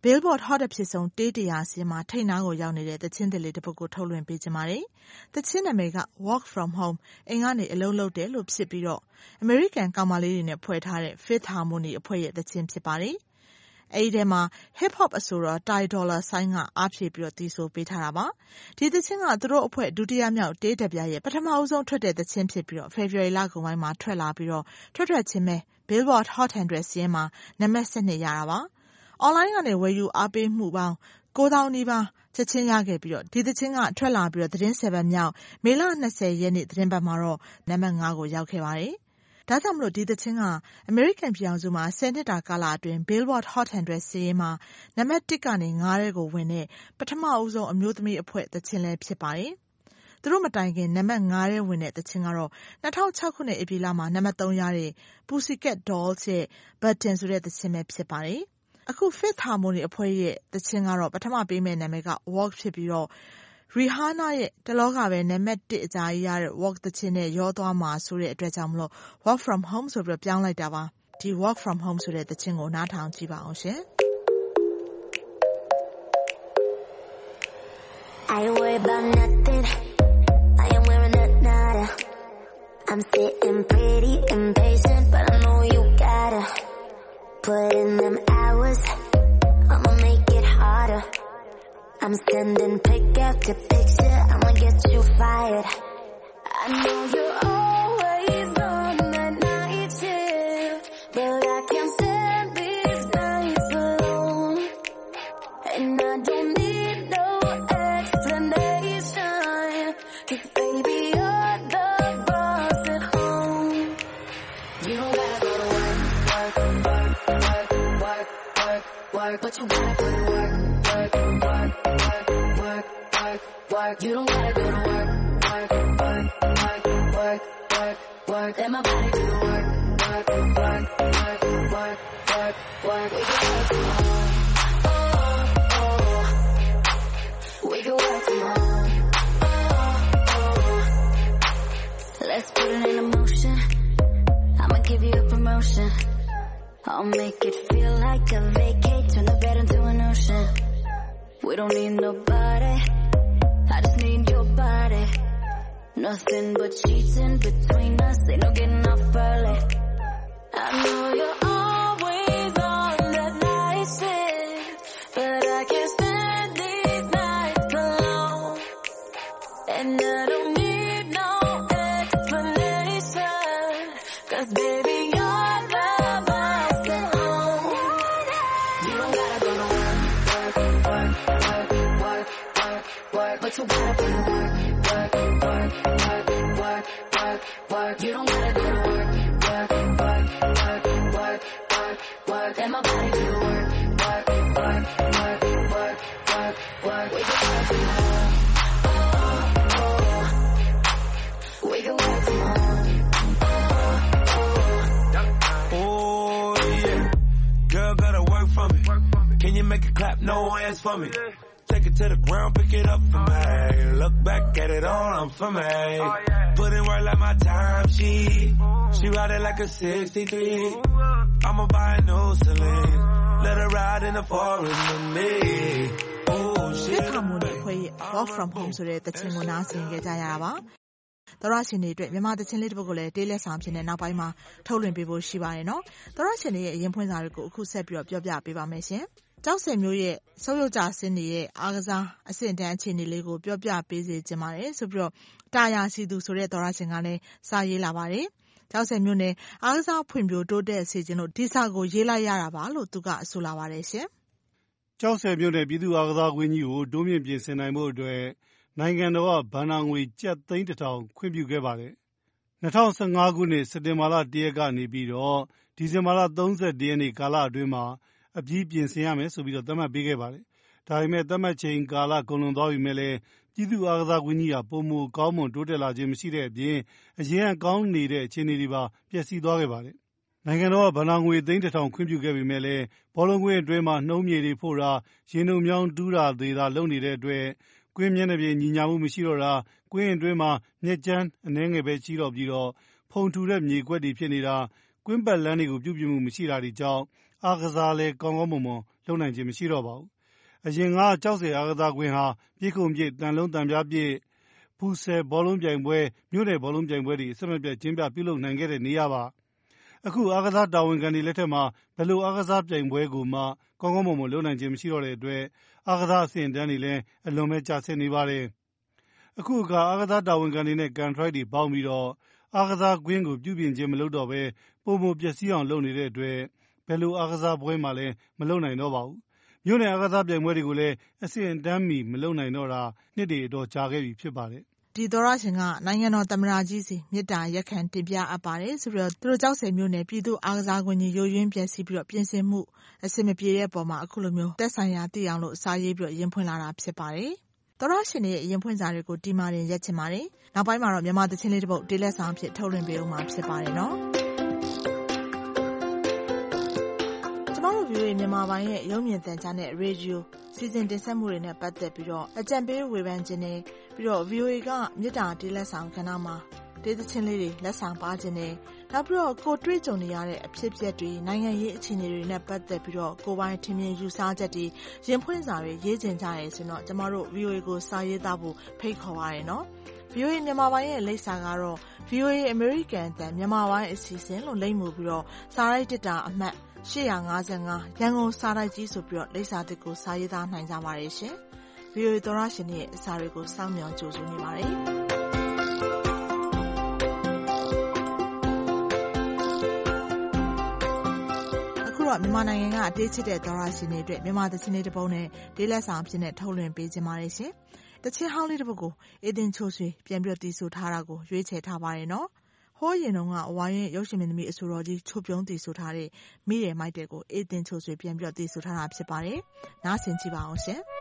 Billboard Hot အဖြစ်ဆုံးတေး100စာရင်းမှာထိပ်နားကိုရောက်နေတဲ့သချင်းသစ်လေးတစ်ပုဒ်ကိုထုတ်လွှင့်ပေးချင်ပါတယ်။သချင်းနာမည်က Work From Home အိမ်ကနေအလုပ်လုပ်တယ်လို့ဖြစ်ပြီးတော့ American ကောင်မလေးတွေနဲ့ဖွဲ့ထားတဲ့ Fifth Harmony အဖွဲ့ရဲ့သချင်းဖြစ်ပါတယ်။အဲဒီထဲမှာ Hip Hop အဆိုတော် Ty Dolla $ign ကအားဖြည့်ပြီးတော့တီးဆိုပေးထားတာပါ။ဒီသချင်းကသူတို့အဖွဲ့ဒုတိယမြောက်တေးတပြားရဲ့ပထမအဆုံးထွက်တဲ့သချင်းဖြစ်ပြီးတော့ February လကုန်ပိုင်းမှာထွက်လာပြီးတော့ထွက်ချင်းပဲ Billboard Hot 100စာရင်းမှာနံပါတ်12ရတာပါ။ online ကနေဝယ်ယူအားပေးမှုပေါင်း 9,000 နီးပါးချက်ချင်းရခဲ့ပြီးတော့ဒီသချင်းကထွက်လာပြီးတော့သတင်း7ပတ်မြောက်မေလ20ရက်နေ့သတင်းပတ်မှာတော့နံပါတ်5ကိုရောက်ခဲ့ပါတယ်။ဒါကြောင့်မလို့ဒီသချင်းက American ပြည်အောင်စုမှာ10နှစ်တာကာလအတွင်း Billboard Hot 100စာရင်းမှာနံပါတ်1ကနေ5ထဲကိုဝင်တဲ့ပထမအဆုံးအမျိုးသမီးအဖွဲ့သချင်းလည်းဖြစ်ပါတယ်။သူတို့မတိုင်ခင်နံပါတ်5ထဲဝင်တဲ့သချင်းကတော့2006ခုနှစ်ဧပြီလမှာနံပါတ်3ရတဲ့ Pussycat Dolls ရဲ့ Button ဆိုတဲ့သချင်းပဲဖြစ်ပါတယ်။အခု Fifth Harmony အဖွဲ့ရဲ့သချင်းကတော့ပထမပေးမဲ့နာမည်က Walk ဖြစ်ပြီးတော့ Rihanna ရဲ့တလောကပဲနံပါတ်1အကြာကြီးရတဲ့ Walk သချင်းနဲ့ရောသွားမှာဆိုတဲ့အတွက်ကြောင့်မလို့ Work From Home ဆိုပြီးပြောင်းလိုက်တာပါ။ဒီ Work From Home ဆိုတဲ့သချင်းကိုနားထောင်ကြည့်ပါအောင်ရှင်။ I ain't worried about nothing. I am wearing a nada. I'm sitting pretty impatient, but I know you gotta put in them hours. I'ma make it harder. I'm sending pick after picture. I'ma get you fired. I know you're always on that night shift, but I can't stand these nights alone. And I don't need no explanation, 'cause baby you're the boss at home. You don't gotta go to work, work, work, work, work, work, work, but you gotta go to work, work, work, work, work, work, work. You don't gotta go to work, work, work, work, work, work, work. Let my body do the work, work, work, work, work, work, work. We can work from home, oh, oh. We can work from home, oh, oh. Let's put it in motion. I'ma give you a promotion. I'll make it feel like a vacate. Turn the bed into an ocean. We don't need nobody. I just need your body. Nothing but sheets in between us. Ain't no getting off early. I know you're always on that night shift, but I can't stand these nights alone. And I don't need no explanation, 'cause baby you're the boss at home. You don't gotta go to work, work, work, work, work, work, work, but you gotta put in work, work, work, work, work, work, work. You don't gotta go to work, work, work, work, work, work, work. Let my body do the work, work, work, work, work, work, work. We can work from home, oh, oh. We can work from home, oh, oh. Oh yeah, girl gotta work for me. Can you make it clap? No hands for me. Take it to the ground, pick it up for me. Look back at it all, I'm for me. Put in work like my time, she ride it like a 63. I'ma buy a new Celine. Let her ride in the forest with me. Oh, Fifth Harmony အဖွဲ့ရဲ့ Work From Home ဆိုတဲ့သချင်းကိုနားဆင်ကြကြရတာပါ။သောရရှင်တွေအတွက်မြန်မာသချင်းလေးတစ်ပုဒ်ကိုလည်းတေးလက်ဆောင်ဖြစ်နေနောက်ပိုင်းမှာထုတ်လွှင့်ပေးဖို့ရှိပါတယ်နော်။သောရရှင်တွေရဲ့အရင်ဖွင့်စာတွေကိုအခုဆက်ပြီးတော့ပြောပြပေးပါမယ်ရှင်။ကျောက်ဆည်မျိုးရဲ့ဆုပ်ယုပ်ကြဆင်းတွေရဲ့အားကစားအဆင့်တန်းအခြေအနေလေးကိုပြောပြပေးစေချင်ပါတယ်ဆိုပြီးတော့တာယာစီသူဆိုတဲ့သောရရှင်ကလည်းစာရေးလာပါတယ်။ကျောက်ဆည်မျိုးနဲ့အားကစားဖွံ့ဖြိုးတိုးတက်စေခြင်းလို့ဒီစာကိုရေးလိုက်ရတာပါလို့သူကဆိုလာပါတယ်ရှင်။ကျောက်ဆည်မျိုးနဲ့ပြည်သူ့အားကစားကွင်းကြီးကိုတိုးမြင့်ပြင်ဆင်နိုင်ဖို့အတွက်နိုင်ငံတော်ကဘဏ္ဍာငွေကျပ်သိန်း1,000ခွင့်ပြုခဲ့ပါတယ်။2015ခုနှစ်စက်တင်ဘာလ1ရက်ကနေပြီးတော့ဒီဇင်ဘာလ31ရက်နေ့ကာလအတွင်းမှာအပြီးပြင်ဆင်ရမယ်ဆိုပြီးတော့သတ်မှတ်ပေးခဲ့ပါတယ်။ဒါပေမဲ့သတ်မှတ်ချိန်ကာလကုန်လွန်သွားပြီမဲ့လည်းပြည်သူ့အားကစားကွင်းကြီးဟာပုံမူကောင်းမွန်တိုးတက်လာခြင်းမရှိတဲ့အပြင်အရင်ကောင်းနေတဲ့အခြေအနေတွေပါပျက်စီးသွားခဲ့ပါတယ်။နိုင်ငံတော်ကဘဏ္ဍာငွေသိန်း1,000ခွင့်ပြုခဲ့ပေမဲ့လည်းဘောလုံးကွင်းအတွင်းမှာနှုံးမြေတွေဖို့တာရင်တုံမြောင်းတူးတာသေးတာလုပ်နေတဲ့အတွက်ကွင်းမျက်နှာပြင်ညီညာမှုမရှိတော့တာကွင်းအတွင်းမှာမျက်ကျန်းအနှဲငယ်ပဲကြီးတော့ပြီးတော့ဖုံထူတဲ့မြေကွက်တွေဖြစ်နေတာကွင်းပတ်လန်းတွေကိုပြုပြင်မှုမရှိတာတွေကြောင့်အားကစားလဲကောင်းကောင်းမွန်မွန်လုပ်နိုင်ခြင်းမရှိတော့ပါဘူးအရင်ကကြောက်စရာအားကစားကွင်းဟာပြည်ခုံပြည့်တန်လုံးတန်ပြားပြည့်ဖူးဆယ်ဘောလုံးပြိုင်ပွဲမြို့နယ်ဘောလုံးပြိုင်ပွဲတွေအစမပြတ်ကျင်းပပြုလုပ်နိုင်ခဲ့တဲ့နေရာပါအခုအားကစားတာဝန်ခံတွေလက်ထက်မှာဘယ်လိုအားကစားပြိုင်ပွဲကိုမှကောင်းကောင်းမွန်မွန်လုပ်နိုင်ခြင်းမရှိတော့တဲ့အတွက်အားကစားအဆင့်အတန်းတွေလည်းအလွန်ပဲကျဆင်းနေပါတယ်အခုကအားကစားတာဝန်ခံတွေနဲ့ကန်ထရိုက်တွေပေါင်းပြီးတော့အားကစားကွင်းကိုပြုပြင်ခြင်းမလုပ်တော့ဘဲပုံမပျက်စီးအောင်လုပ်နေတဲ့အတွက်ဘယ်လိုအားကစားပွဲမှလည်းမလုပ်နိုင်တော့ပါဘူးမြို့နယ်အားကစားပြိုင်ပွဲတွေကိုလည်းအဆင့်အတန်းမီမလုပ်နိုင်တော့တာနှစ်တွေအတော်ကြာခဲ့ပြီဖြစ်ပါတယ်ဒီသောရရှင်ကနိုင်ငံတော်သမ္မတကြီးစီမြစ်တာရက်ခံတင်ပြအပ်ပါတယ်ဆိုပြီးတော့သူတို့ကြောက်စဲမျိုးနဲ့ပြည်သူအားကစားကွင်းကြီးရိုးရင်းပြန်စီပြီးတော့ပြင်ဆင်မှုအဆင်မပြေတဲ့ပုံမှာအခုလိုမျိုးတက်ဆိုင်ရာသိအောင်လို့စာရေးပြီးတော့ရင်ဖွင့်လာတာဖြစ်ပါတယ်သောရရှင်ရဲ့ရင်ဖွင့်စာတွေကိုဒီမှာတင်ရက်ချင်ပါတယ်နောက်ပိုင်းမှာတော့မြန်မာသချင်းလေးတစ်ပုဒ်တေးလက်ဆောင်ဖြစ်ထုတ်လွှင့်ပေးဦးမှာဖြစ်ပါတယ်နော်ကျမတို့ VOA မြန်မာပိုင်းရဲ့ရုပ်မြင်သံကြားနဲ့ရေဒီယိုစီစဉ်တင်ဆက်မှုတွေနဲ့ပတ်သက်ပြီးတော့အကြံပေးဝေဖန်ခြင်းနဲ့ပြီးတော့ VOA ကမြစ်တာတေးလက်ဆောင်ကဏ္ဍမှာတေးသချင်းလေးတွေလက်ဆောင်ပါခြင်းနဲ့နောက်ပြီးတော့ကိုတွေ့ကြုံနေရတဲ့အဖြစ်အပျက်တွေနိုင်ငံရေးအခြေအနေတွေနဲ့ပတ်သက်ပြီးတော့ကိုယ်ပိုင်ထင်မြင်ယူဆချက်တွေရင်ဖွင့်စာတွေရေးကျင်ကြရဲဆိုတော့ကျမတို့ VOA ကိုစာရေးသားဖို့ဖိတ်ခေါ်ရတယ်နော် VOA မြန်မာပိုင်းရဲ့လိပ်စာကတော့ VOA American အသံမြန်မာပိုင်းအစီအစဉ်လို့လိပ်မှုပြီးတော့စာရိုက်တစ်တာအမှတ်855ရန်ကုန်စာတိုက်ကြီးဆိုပြီးတော့လိပ်စာတစ်ကိုစာရေးသားနိုင်ကြပါတယ်ရှင် VOA သောရရှင်ရဲ့အစာတွေကိုစောင့်မျှော်ကြိုဆိုနေပါတယ်မြန်မာနိုင်ငံကအတေးချစ်တဲ့သောရရှင်တွေအတွက်မြန်မာသချင်းလေးတစ်ပုဒ်နဲ့ဒေးလက်ဆောင်အဖြစ်နဲ့ထုတ်လွှင့်ပေးခြင်းပါတယ်ရှင်။တချင်းဟောင်းလေးတစ်ပုဒ်ကိုအေးတင်ချိုးဆွေပြန်ပြီးတီးဆိုထားတာကိုရွေးချယ်ထားပါတယ်နော်။ဟိုးရင်တုန်းကအဝါရင်ရုပ်ရှင်မင်းသမီးအဆိုတော်ကြီးချိုးပြုံးတီးဆိုထားတဲ့မိရမိုက်တဲ့ကိုအေးတင်ချိုးဆွေပြန်ပြီးတီးဆိုထားတာဖြစ်ပါတယ်။နားဆင်ကြည့်ပါအောင်ရှင်။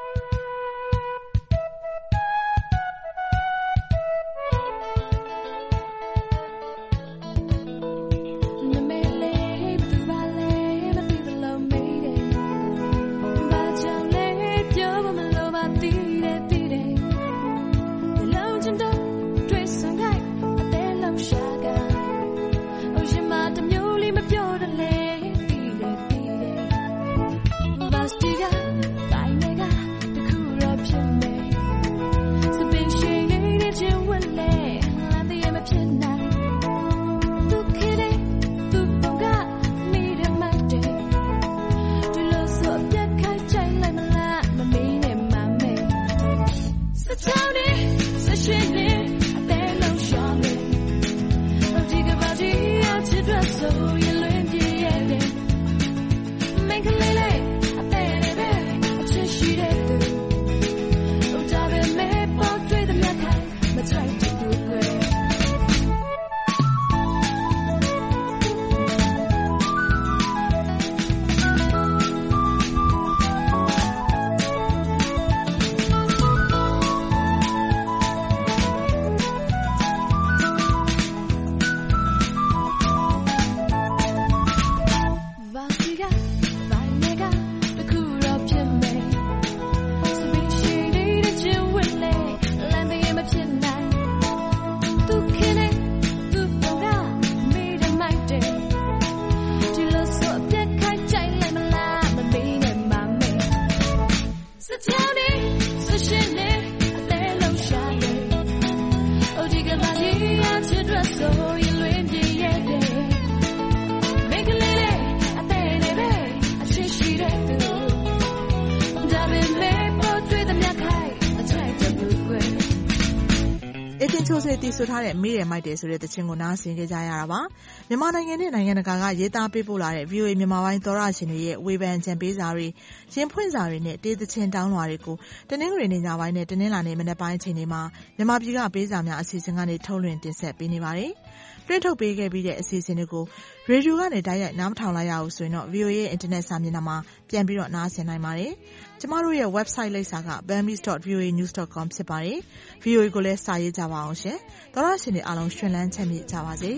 ချိုးဆွေတီးဆိုထားတဲ့မိရမိုက်တယ်ဆိုတဲ့သချင်းကိုနားဆင်ကြကြရတာပါမြန်မာနိုင်ငံနဲ့နိုင်ငံတကာကရေးသားပေးပို့လာတဲ့ VOA မြန်မာပိုင်းသောရရှင်တွေရဲ့ဝေဖန်ကြံပေးစာတွေရင်ဖွင့်စာတွေနဲ့တေးသချင်းတောင်းလွှာတွေကိုတနင်္ဂနွေနေ့ညပိုင်းနဲ့တနင်္လာနေ့မနက်ပိုင်းအချိန်တွေမှာမြန်မာပြည်ကပေးစာများအစီအစဉ်ကနေထုတ်လွှင့်တင်ဆက်ပေးနေပါတယ်တွင်းထုတ်ပေးခဲ့ပြီးတဲ့အစီအစဉ်တွေကိုရေဒီယိုကနေတိုက်ရိုက်နားမထောင်လိုက်ရအောင်ဆိုရင်တော့ VOA ရဲ့ internet စာမျက်နှာမှာပြန်ပြီးတော့နားဆင်နိုင်ပါတယ်။ကျမတို့ရဲ့ website လိပ်စာက bambis.voanews.com ဖြစ်ပါတယ်။ VOA ကိုလည်းစာရေးကြပါအောင်ရှင်။သောရရှင်တွေအားလုံးရှင်လန်းချမ်းမြေ့ကြပါစေ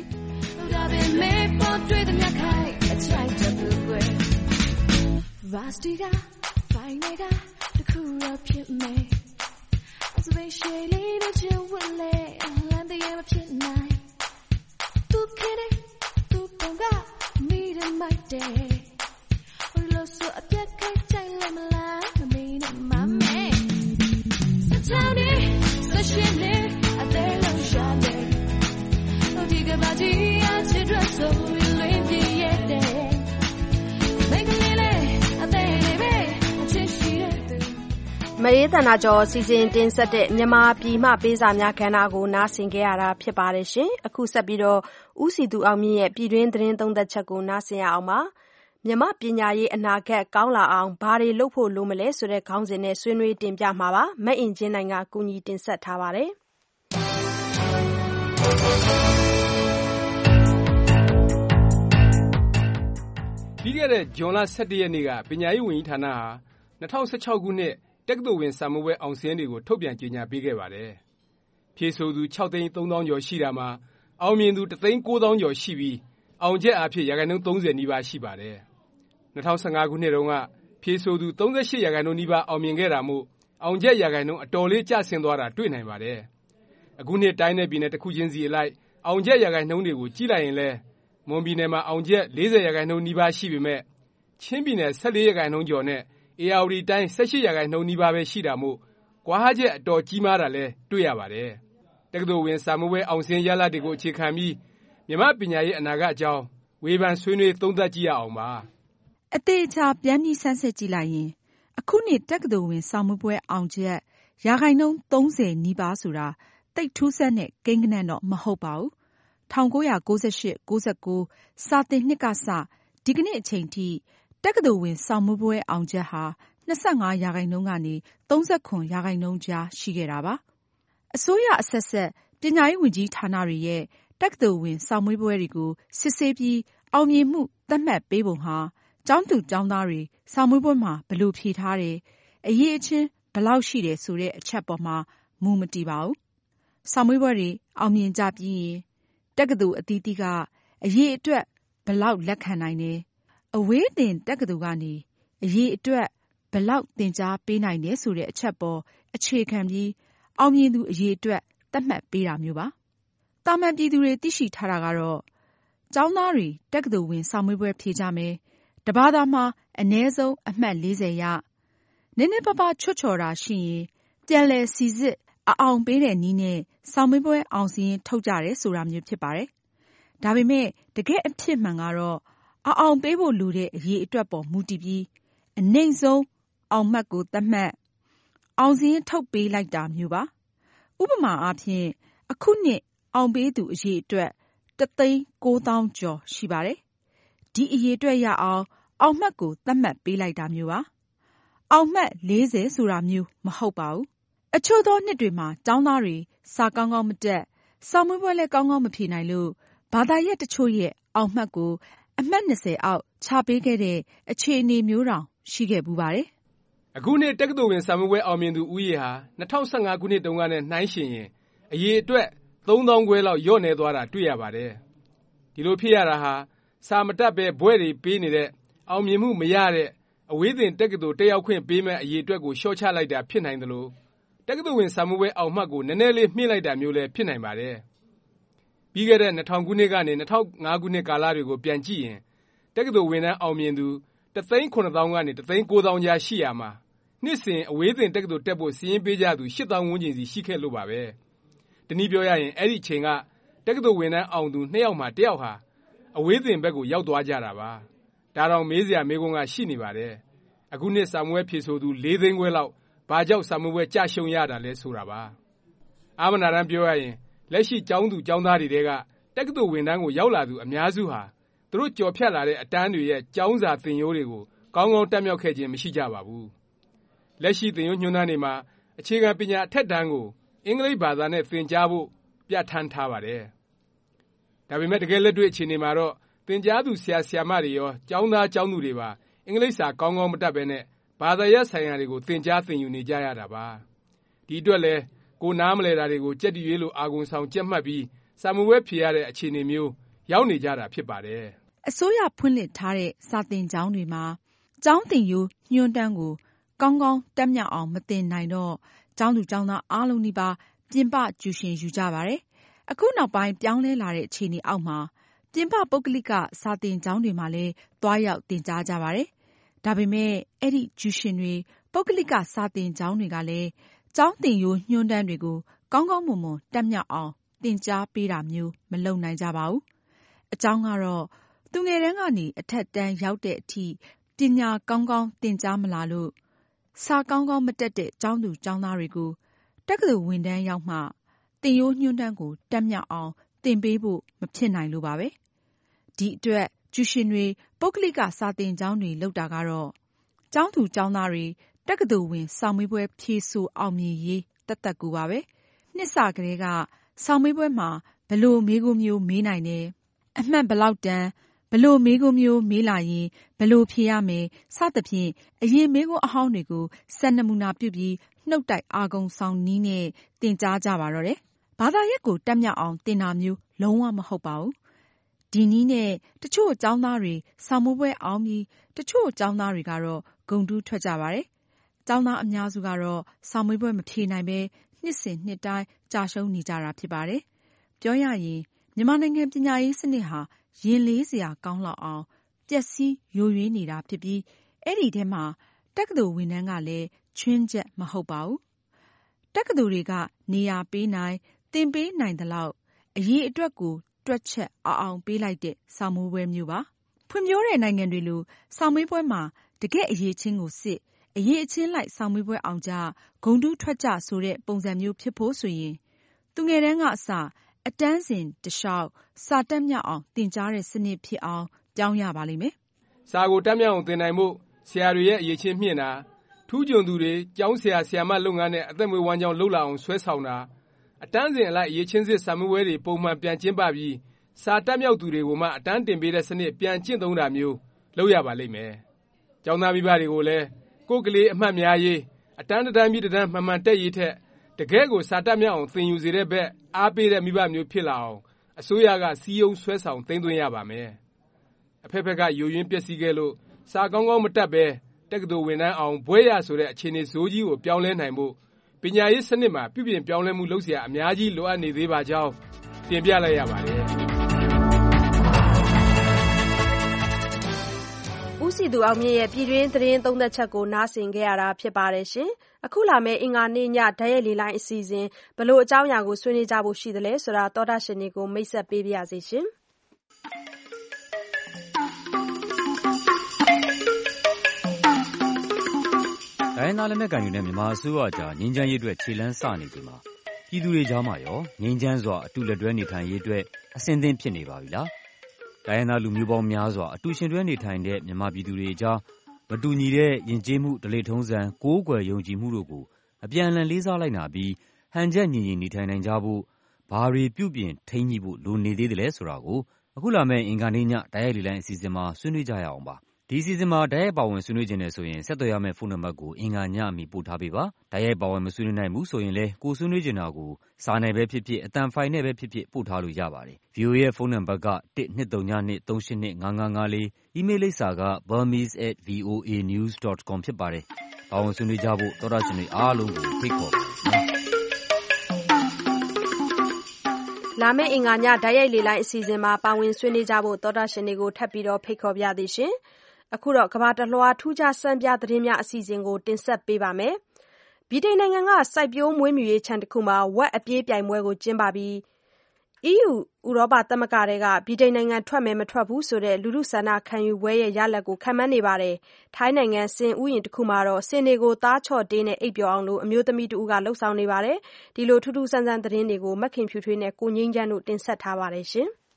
Tu quiere, tu ponga, mire, maite. Hoy lo so, မအေးသန္တာကျော်စီစဉ်တင်ဆက်တဲ့မြန်မာပြည်မှပေးစာများကဏ္ဍကိုနားဆင်ခဲ့ရတာဖြစ်ပါတယ်ရှင်။အခုဆက်ပြီးတော့ဦးစီသူအောင်မြင့်ရဲ့ပြည်တွင်းသတင်းသုံးသပ်ချက်ကိုနားဆင်ရအောင်ပါ။မြန်မာပညာရေးအနာဂတ်ကောင်းလာအောင်ဘာတွေလုပ်ဖို့လိုမလဲဆိုတဲ့ခေါင်းစဉ်နဲ့ဆွေးနွေးတင်ပြမှာပါ။မအင်ကြင်းနိုင်ကကူညီတင်ဆက်ထားပါတယ်။ပြီးခဲ့တဲ့ဇွန်လ17ရက်နေ့ကပညာရေးဝန်ကြီးဌာနဟာ2016ခုနှစ်တက္ကသိုလ်ဝင်စာမေးပွဲအောင်စာရင်းတွေကိုထုတ်ပြန်ကြေညာပေးခဲ့ပါတယ်။ဖြေဆိုသူ 6,300,000 ကျော်ရှိတာမှာအောင်မြင်သူ 1,900,000 ကျော်ရှိပြီးအောင်ချက်အားဖြင့်ရာခိုင်နှုန်း30နီးပါးရှိပါတယ်။2015ခုနှစ်တုန်းကဖြေဆိုသူ38ရာခိုင်နှုန်းနီးပါးအောင်မြင်ခဲ့တာမို့အောင်ချက်ရာခိုင်နှုန်းအတော်လေးကျဆင်းသွားတာတွေ့နိုင်ပါတယ်။အခုနှစ်တိုင်းနဲ့ပြည်နယ်တစ်ခုချင်းစီအလိုက်အောင်ချက်ရာခိုင်နှုန်းတွေကိုကြည့်လိုက်ရင်လဲမွန်ပြည်နယ်မှာအောင်ချက်40ရာခိုင်နှုန်းနီးပါးရှိပေမဲ့ချင်းပြည်နယ်14ရာခိုင်နှုန်းကျော်နဲ့ဧရာဝတီတိုင်း18ရာခိုင်နှုန်းနီးပါးပဲရှိတာမို့ကွာဟချက်အတော်ကြီးမားတာလဲတွေ့ရပါတယ်။တက္ကသိုလ်ဝင်စာမေးပွဲအောင်စာရင်းရလဒ်တွေကိုအခြေခံပြီးမြန်မာပညာရေးအနာဂတ်အကြောင်းဝေဖန်ဆွေးနွေးသုံးသပ်ကြည့်ရအောင်ပါ။အသေးအချာပြန်ပြီးဆန်းစစ်ကြည့်လိုက်ရင်အခုနှစ်တက္ကသိုလ်ဝင်စာမေးပွဲအောင်ချက်ရာခိုင်နှုန်း30နီးပါးဆိုတာသိပ်ထူးဆန်းတဲ့ကိန်းဂဏန်းတော့မဟုတ်ပါဘူး။1998-99စာသင်နှစ်ကစဒီကနေ့အချိန်ထိတက္ကသိုလ်ဝင်စာမေးပွဲအောင်ချက်ဟာ25ရာခိုင်နှုန်းကနေ39ရာခိုင်နှုန်းကြားရှိခဲ့တာပါ။အစိုးရအဆက်ဆက်ပညာရေးဝန်ကြီးဌာနတွေရဲ့တက္ကသိုလ်ဝင်စာမေးပွဲတွေကိုစစ်ဆေးပြီးအောင်မြင်မှုသတ်မှတ်ပေးပုံဟာကျောင်းသူကျောင်းသားတွေစာမေးပွဲမှာဘယ်လိုဖြေထားတယ်အရေးအချင်းဘယ်လောက်ရှိတယ်ဆိုတဲ့အချက်ပေါ်မှာမူမတည်ပါဘူး။စာမေးပွဲတွေအောင်မြင်ကြပြီးရင်တက္ကသိုလ်အသီးသီးကအရေးအတွက်ဘယ်လောက်လက်ခံနိုင်တယ်အဝေးသင်တက္ကသိုလ်ကနေအရေးအတွက်ဘယ်လောက်သင်ကြားပေးနိုင်တယ်ဆိုတဲ့အချက်ပေါ်အခြေခံပြီးအောင်မြင်သူအရေးအတွက်သတ်မှတ်ပေးတာမျိုးပါ။တာမန်ပြည်သူတွေသိရှိထားတာကတော့ကျောင်းသားတွေတက္ကသိုလ်ဝင်စာမေးပွဲဖြေကြမယ်။တစ်ဘာသာမှာအနည်းဆုံးအမှတ်40ရနည်းနည်းပါးပါးချွတ်ချော်တာရှိရင်ပြန်လည်စီစစ်အောင်ပေးတဲ့နည်းနဲ့စာမေးပွဲအောင်စာရင်းထုတ်ကြတယ်ဆိုတာမျိုးဖြစ်ပါတယ်။ဒါပေမဲ့တကယ်အဖြစ်မှန်ကတော့အောင်ပေးဖို့လိုတဲ့အရေးအတွက်ပေါ်မူတည်ပြီးအနိမ့်ဆုံးအောင်မှတ်ကိုသတ်မှတ်အောင်စာရင်းထုတ်ပေးလိုက်တာမျိုးပါ။ဥပမာအားဖြင့်အခုနှစ်အောင်ပေးသူအရေးအတွက်1,900,000 ကျော်ရှိပါတယ်။ဒီအရေးအတွက်ရအောင်မှတ်ကိုသတ်မှတ်ပေးလိုက်တာမျိုးပါ။အောင်မှတ်40ဆိုတာမျိုးမဟုတ်ပါဘူး။အချို့သောနှစ်တွေမှာကျောင်းသားတွေစာကောင်းကောင်းမတက်စာမေးပွဲလည်းကောင်းကောင်းမဖြေနိုင်လို့ဘာသာရပ်တချို့ရဲ့အောင်မှတ်ကိုအမှတ်20အောက်ချပေးခဲ့တဲ့အခြေအနေမျိုးတောင်ရှိခဲ့ပူပါတယ်။အခုနှစ်တက္ကသိုလ်ဝင်စာမေးပွဲအောင်မြင်သူဦးရေဟာ2015ခုနှစ်တုန်းကနဲ့နှိုင်းယှဉ်ရင်အရေအတွက်3,000 ခွဲလောက်လျော့နေသွားတာတွေ့ရပါတယ်။ဒီလိုဖြစ်ရတာဟာစာမတတ်ပဲဘွဲ့တွေပေးနေတဲ့အောင်မြင်မှုမရတဲ့အဝေးသင်တက္ကသိုလ်တက်ရောက်ခွင့်ပေးမဲ့အရေအတွက်ကိုလျှော့ချလိုက်တာဖြစ်နိုင်သလိုတက္ကသိုလ်ဝင်စာမေးပွဲအောင်မှတ်ကိုနည်းနည်းလေးမြှင့်လိုက်တာမျိုးလည်းဖြစ်နိုင်ပါတယ်။ပြီးခဲ့တဲ့2000ခုနှစ်ကနေ2005ခုနှစ်ကာလတွေကိုပြန်ကြည့်ရင်တက္ကသိုလ်ဝင်တန်းအောင်မြင်သူ1,900,000 ကနေ1,900,000 ကြားရှိရာမှာနှစ်စဉ်အဝေးသင်တက္ကသိုလ်တက်ဖို့စာရင်းပေးကြသူ 8,000 ဝန်းကျင်စီရှိခဲ့လို့ပါပဲ။တနည်းပြောရရင်အဲ့ဒီအချိန်ကတက္ကသိုလ်ဝင်တန်းအောင်သူ2ယောက်မှာ1ယောက်ဟာအဝေးသင်ဘက်ကိုရောက်သွားကြတာပါ။ဒါတောင်မေးစရာမေးခွန်းကရှိနေပါတယ်။အခုနှစ်စာမေးပွဲဖြေဆိုသူ4 သိန်းခွဲလောက်ဘာကြောင့်စာမေးပွဲကျရှုံးရတာလဲဆိုတာပါ။အာမနာတမ်းပြောရရင်လက်ရှိကျောင်းသူကျောင်းသားတွေကတက္ကသိုလ်ဝင်တန်းကိုရောက်လာသူအများစုဟာသူတို့ကြော်ဖြတ်လာတဲ့အတန်းတွေရဲ့ကျောင်းစာသင်ရိုးတွေကိုကောင်းကောင်းတက်မြောက်ခဲ့ခြင်းမရှိကြပါဘူး။လက်ရှိသင်ရိုးညွှန်းတမ်းတွေမှာအခြေခံပညာအထက်တန်းကိုအင်္ဂလိပ်ဘာသာနဲ့သင်ကြားဖို့ပြဋ္ဌာန်းထားပါတယ်။ဒါပေမဲ့တကယ်လက်တွေ့အခြေအနေမှာတော့သင်ကြားသူဆရာဆရာမတွေရောကျောင်းသားကျောင်းသူတွေပါအင်္ဂလိပ်စာကောင်းကောင်းမတတ်ဘဲနဲ့ဘာသာရပ်ဆိုင်ရာတွေကိုသင်ကြားသင်ယူနေကြရတာပါ။ဒီအတွက်လဲကိုနားမလဲတာတွေကိုကြက်တီရွေးလိုအာဂုံဆောင်ကြက်မှတ်ပြီးစာမေးပွဲဖြေရတဲ့အခြေအနေမျိုးရောက်နေကြတာဖြစ်ပါတယ်။အစိုးရဖွင့်လှစ်ထားတဲ့စာသင်ကျောင်းတွေမှာကျောင်းသင်ရိုးညွှန်းတမ်းကိုကောင်းကောင်းတက်မြောက်အောင်မသင်နိုင်တော့ကျောင်းသူကျောင်းသားအားလုံးနီးပါးပြင်ပကျူရှင်ယူကြပါတယ်။အခုနောက်ပိုင်းပြောင်းလဲလာတဲ့အခြေအနေအောက်မှာပြင်ပပုဂ္ဂလိကစာသင်ကျောင်းတွေမှာလည်းသွားရောက်သင်ကြားကြပါတယ်။ဒါပေမဲ့အဲ့ဒီကျူရှင်တွေပုဂ္ဂလိကစာသင်ကျောင်းတွေကလည်းကျောင်းသင်ရိုးညွှန်းတမ်းတွေကိုကောင်းကောင်းမွန်မွန်တက်မြောက်အောင်သင်ကြားပေးတာမျိုးမလုပ်နိုင်ကြပါဘူး။အကြောင်းကတော့သူငယ်တန်းကနေအထက်တန်းရောက်တဲ့အထိပညာကောင်းကောင်းသင်ကြားမလာလို့စာကောင်းကောင်းမတက်တဲ့ကျောင်းသူကျောင်းသားတွေကိုတက္ကသိုလ်ဝန်ထမ်းရောက်မှသင်ရိုးညွှန်းတမ်းကိုတက်မြောက်အောင်သင်ပေးဖို့မဖြစ်နိုင်လို့ပါပဲ။ဒီအတွက်ကျူရှင်တွေပုဂ္ဂလိကစာသင်ကျောင်းတွေလုပ်တာကတော့ကျောင်းသူကျောင်းသားတွေတက္ကသိုလ်ဝင်စာမေးပွဲဖြေဆိုအောင်မြင်ရေးသက်သက်ကူပါပဲ။နှစ်စကတည်းကစာမေးပွဲမှာဘယ်လိုမေးခွန်းမျိုးမေးနိုင်တယ်။အမှတ်ဘယ်လောက်တန်းဘယ်လိုမေးခွန်းမျိုးမေးလာရင်ဘယ်လိုဖြေရမယ်စသဖြင့်အရင်မေးခွန်းအဟောင်းတွေကိုစံနမူနာပြုပြီးနှုတ်တိုက်အာဂုံဆောင်နည်းနဲ့သင်ကြားကြပါတော့တယ်။ဘာသာရပ်ကိုတက်မြောက်အောင်သင်တာမျိုးလုံးဝမဟုတ်ပါဘူး။ဒီနည်းနဲ့တချို့ကျောင်းသားတွေစာမေးပွဲအောင်ပြီးတချို့ကျောင်းသားတွေကတော့ဂုဏ်ထူးထွက်ကြပါတယ်။ကျောင်းသားအများစုကတော့စာမေးပွဲမဖြေနိုင်ပဲနှစ်စဉ်နှစ်တိုင်းကြာရှုံးနေကြတာဖြစ်ပါတယ်။ပြောရရင်မြန်မာနိုင်ငံပညာရေးစနစ်ဟာရင်လေးစရာကောင်းလောက်အောင်ပျက်စီးယိုယွင်းနေတာဖြစ်ပြီးအဲ့ဒီထဲမှာတက္ကသိုလ်ဝန်ထမ်းကလည်းချွင်းချက်မဟုတ်ပါဘူး။တက္ကသိုလ်တွေကနေရာပေးနိုင်သင်ပေးနိုင်သလောက်အရေးအတွက်ကိုတွက်ချက်အောင်ပေးလိုက်တဲ့စာမေးပွဲမျိုးပါ။ဖွံ့ဖြိုးတဲ့နိုင်ငံတွေလိုစာမေးပွဲမှာတကယ့်အရေးချင်းကိုစစ်အရေးအချင်းလိုက်စာမေးပွဲအောင်ကြဂုဏ်ထူးထွက်ကြဆိုတဲ့ပုံစံမျိုးဖြစ်ဖို့ဆိုရင်သူငယ်တန်းကအစအတန်းစဉ်တလျှောက်စာတက်မြောက်အောင်သင်ကြားတဲ့စနစ်ဖြစ်အောင်ပြောင်းရပါလိမ့်မယ်။စာကိုတက်မြောက်အောင်သင်နိုင်ဖို့ဆရာတွေရဲ့အရေးချင်းမြင့်တာထူးချွန်သူတွေကျောင်းဆရာဆရာမလုပ်ငန်းနဲ့အသက်မွေးဝမ်းကြောင်းလှုပ်လာအောင်ဆွဲဆောင်တာအတန်းစဉ်အလိုက်အရေးချင်းစစ်စာမေးပွဲတွေပုံမှန်ပြန်ကျင်းပပြီးစာတက်မြောက်သူတွေကိုမှအတန်းတင်ပေးတဲ့စနစ်ပြန်ကျင့်သုံးတာမျိုးလုပ်ရပါလိမ့်မယ်။ကျောင်းသားမိဘတွေကိုလည်းကိုယ်ကလေးအမှတ်များရေးအတန်းတစ်တန်းပြီးတစ်တန်းမှန်မှန်တက်ရေးထက်တကယ်ကိုစာတက်မြောက်အောင်သင်ယူစေတဲ့ဘက်အားပေးတဲ့မိဘမျိုးဖြစ်လာအောင်အစိုးရကစီယုံဆွဲဆောင်သိမ်းသွင်းရပါမယ်။အဖက်ဖက်ကယိုယွင်းပျက်စီးခဲ့လို့စာကောင်းကောင်းမတက်ပဲတက္ကသိုလ်ဝန်ထမ်းအောင်ဘွဲ့ရဆိုတဲ့အခြေအနေဇိုးကြီးကိုပြောင်းလဲနိုင်ဖို့ပညာရေးစနစ်မှာပြုပြင်ပြောင်းလဲမှုလုပ်เสียအများကြီးလိုအပ်နေသေးပါကြောင်းတင်ပြလိုက်ရပါတယ်။ဦးစီသူအောင်မြင့်ရဲ့ပြည်တွင်းသတင်းသုံးသက်ချက်ကိုနားဆင်ခဲ့ရတာဖြစ်ပါတယ်ရှင်။အခုလာမယ့်အင်္ဂါနေ့ညဓာတ်ရိုက်လေလိုင်းအစီအစဉ်ဘလို့အကြောင်းအရာကိုဆွေးနွေးကြဖို့ရှိသလဲဆိုတာသောတာရှင်တွေကိုမိတ်ဆက်ပေးပါရစေရှင်။တိုင်းသားလက်နက်ကိုင်တွေနဲ့မြန်မာအစိုးရကြားငြိမ်းချမ်းရေးအတွက်ခြေလှမ်းစနေချိန်မှာပြည်သူတွေကြားမှာရောငြိမ်းချမ်းစွာအတူလက်တွဲနေထိုင်ရေးအတွက်အဆင်သင့်ဖြစ်နေပါပြီလား။တိုင်းသားလူမျိုးပေါင်းများစွာအတူရှင်တွဲနေထိုင်တဲ့မြန်မာပြည်သူတွေကြားမတူညီတဲ့ယဉ်ကျေးမှုဓလေ့ထုံးစံကိုးကွယ်ယုံကြည်မှုတို့ကိုအပြန်အလှန်လေးစားလိုက်နာပြီးဟန်ချက်ညီညီနေထိုင်နိုင်ကြဖို့ဘာတွေပြုပြင်ထိန်းညှိဖို့လိုနေသေးတယ်လဲဆိုတာကိုအခုလာမယ့်အင်္ဂါနေ့ညဓာတ်ရိုက်လေလိုင်းအစီအစဉ်မှာဆွေးနွေးကြရအောင်ပါ။ဒီအစီအစဉ်မှာဓာတ်ရိုက်ပါဝင်ဆွေးနွေးခြင်းနဲ့ဆိုရင်ဆက်သွယ်ရမယ့်ဖုန်းနံပါတ်ကိုအင်္ဂါညအမီပို့ထားပေးပါ။ဓာတ်ရိုက်ပါဝင်မဆွေးနွေးနိုင်ဘူးဆိုရင်လည်းကိုဆွေးနွေးချင်တာကိုစာနဲ့ပဲဖြစ်ဖြစ်အသံဖိုင်နဲ့ပဲဖြစ်ဖြစ်ပို့ထားလို့ရပါတယ်။ VOA ရဲ့ဖုန်းနံပါတ်က12323825554 အီးမေးလ်လိပ်စာက burmese@voanews.com ဖြစ်ပါတယ်။ပါဝင်ဆွေးနွေးကြဖို့သောတာရှင်တွေအားလုံးကိုဖိတ်ခေါ်ပါတယ်။လာမယ့်အင်္ဂါညဓာတ်ရိုက်လေလိုင်းအစီအစဉ်မှာပါဝင်ဆွေးနွေးကြဖို့သောတာရှင်တွေကိုထပ်ပြီးဖိတ်ခေါ်ပါရစေရှင်။အခုတော့ကမ္ဘာတလွှာထူးခြားစံပြသတင်းများအစီအစဉ်ကိုတင်ဆက်ပေးပါမယ်။ဗြိတိန်နိုင်ငံကစိုက်ပျိုးမွေးမြူရေးခြံတစ်ခုမှာဝက်အပြေးပြိုင်ပွဲကိုကျင်းပပြီး EU ဥရောပသမဂ္ဂထဲကဗြိတိန်နိုင်ငံထွက်မယ်မထွက်ဘူးဆိုတဲ့လူထုဆန္ဒခံယူပွဲရဲ့ရလဒ်ကိုခန့်မှန်းနေပါတယ်။ထိုင်းနိုင်ငံဆင်ဥယျာဉ်တစ်ခုမှာတော့ဆင်တွေကိုသားချော့တေးနဲ့အိပ်ပျော်အောင်အမျိုးသမီးတစ်ဦးကလှုပ်ဆောင်နေပါတယ်။ဒီလိုထူးထူးဆန်းဆန်းသတင်းတွေကိုမခင်ဖြူထွေးနဲ့ကိုငိမ့်ချမ်းတို့တင်ဆက်ထားပါတယ်ရှင်။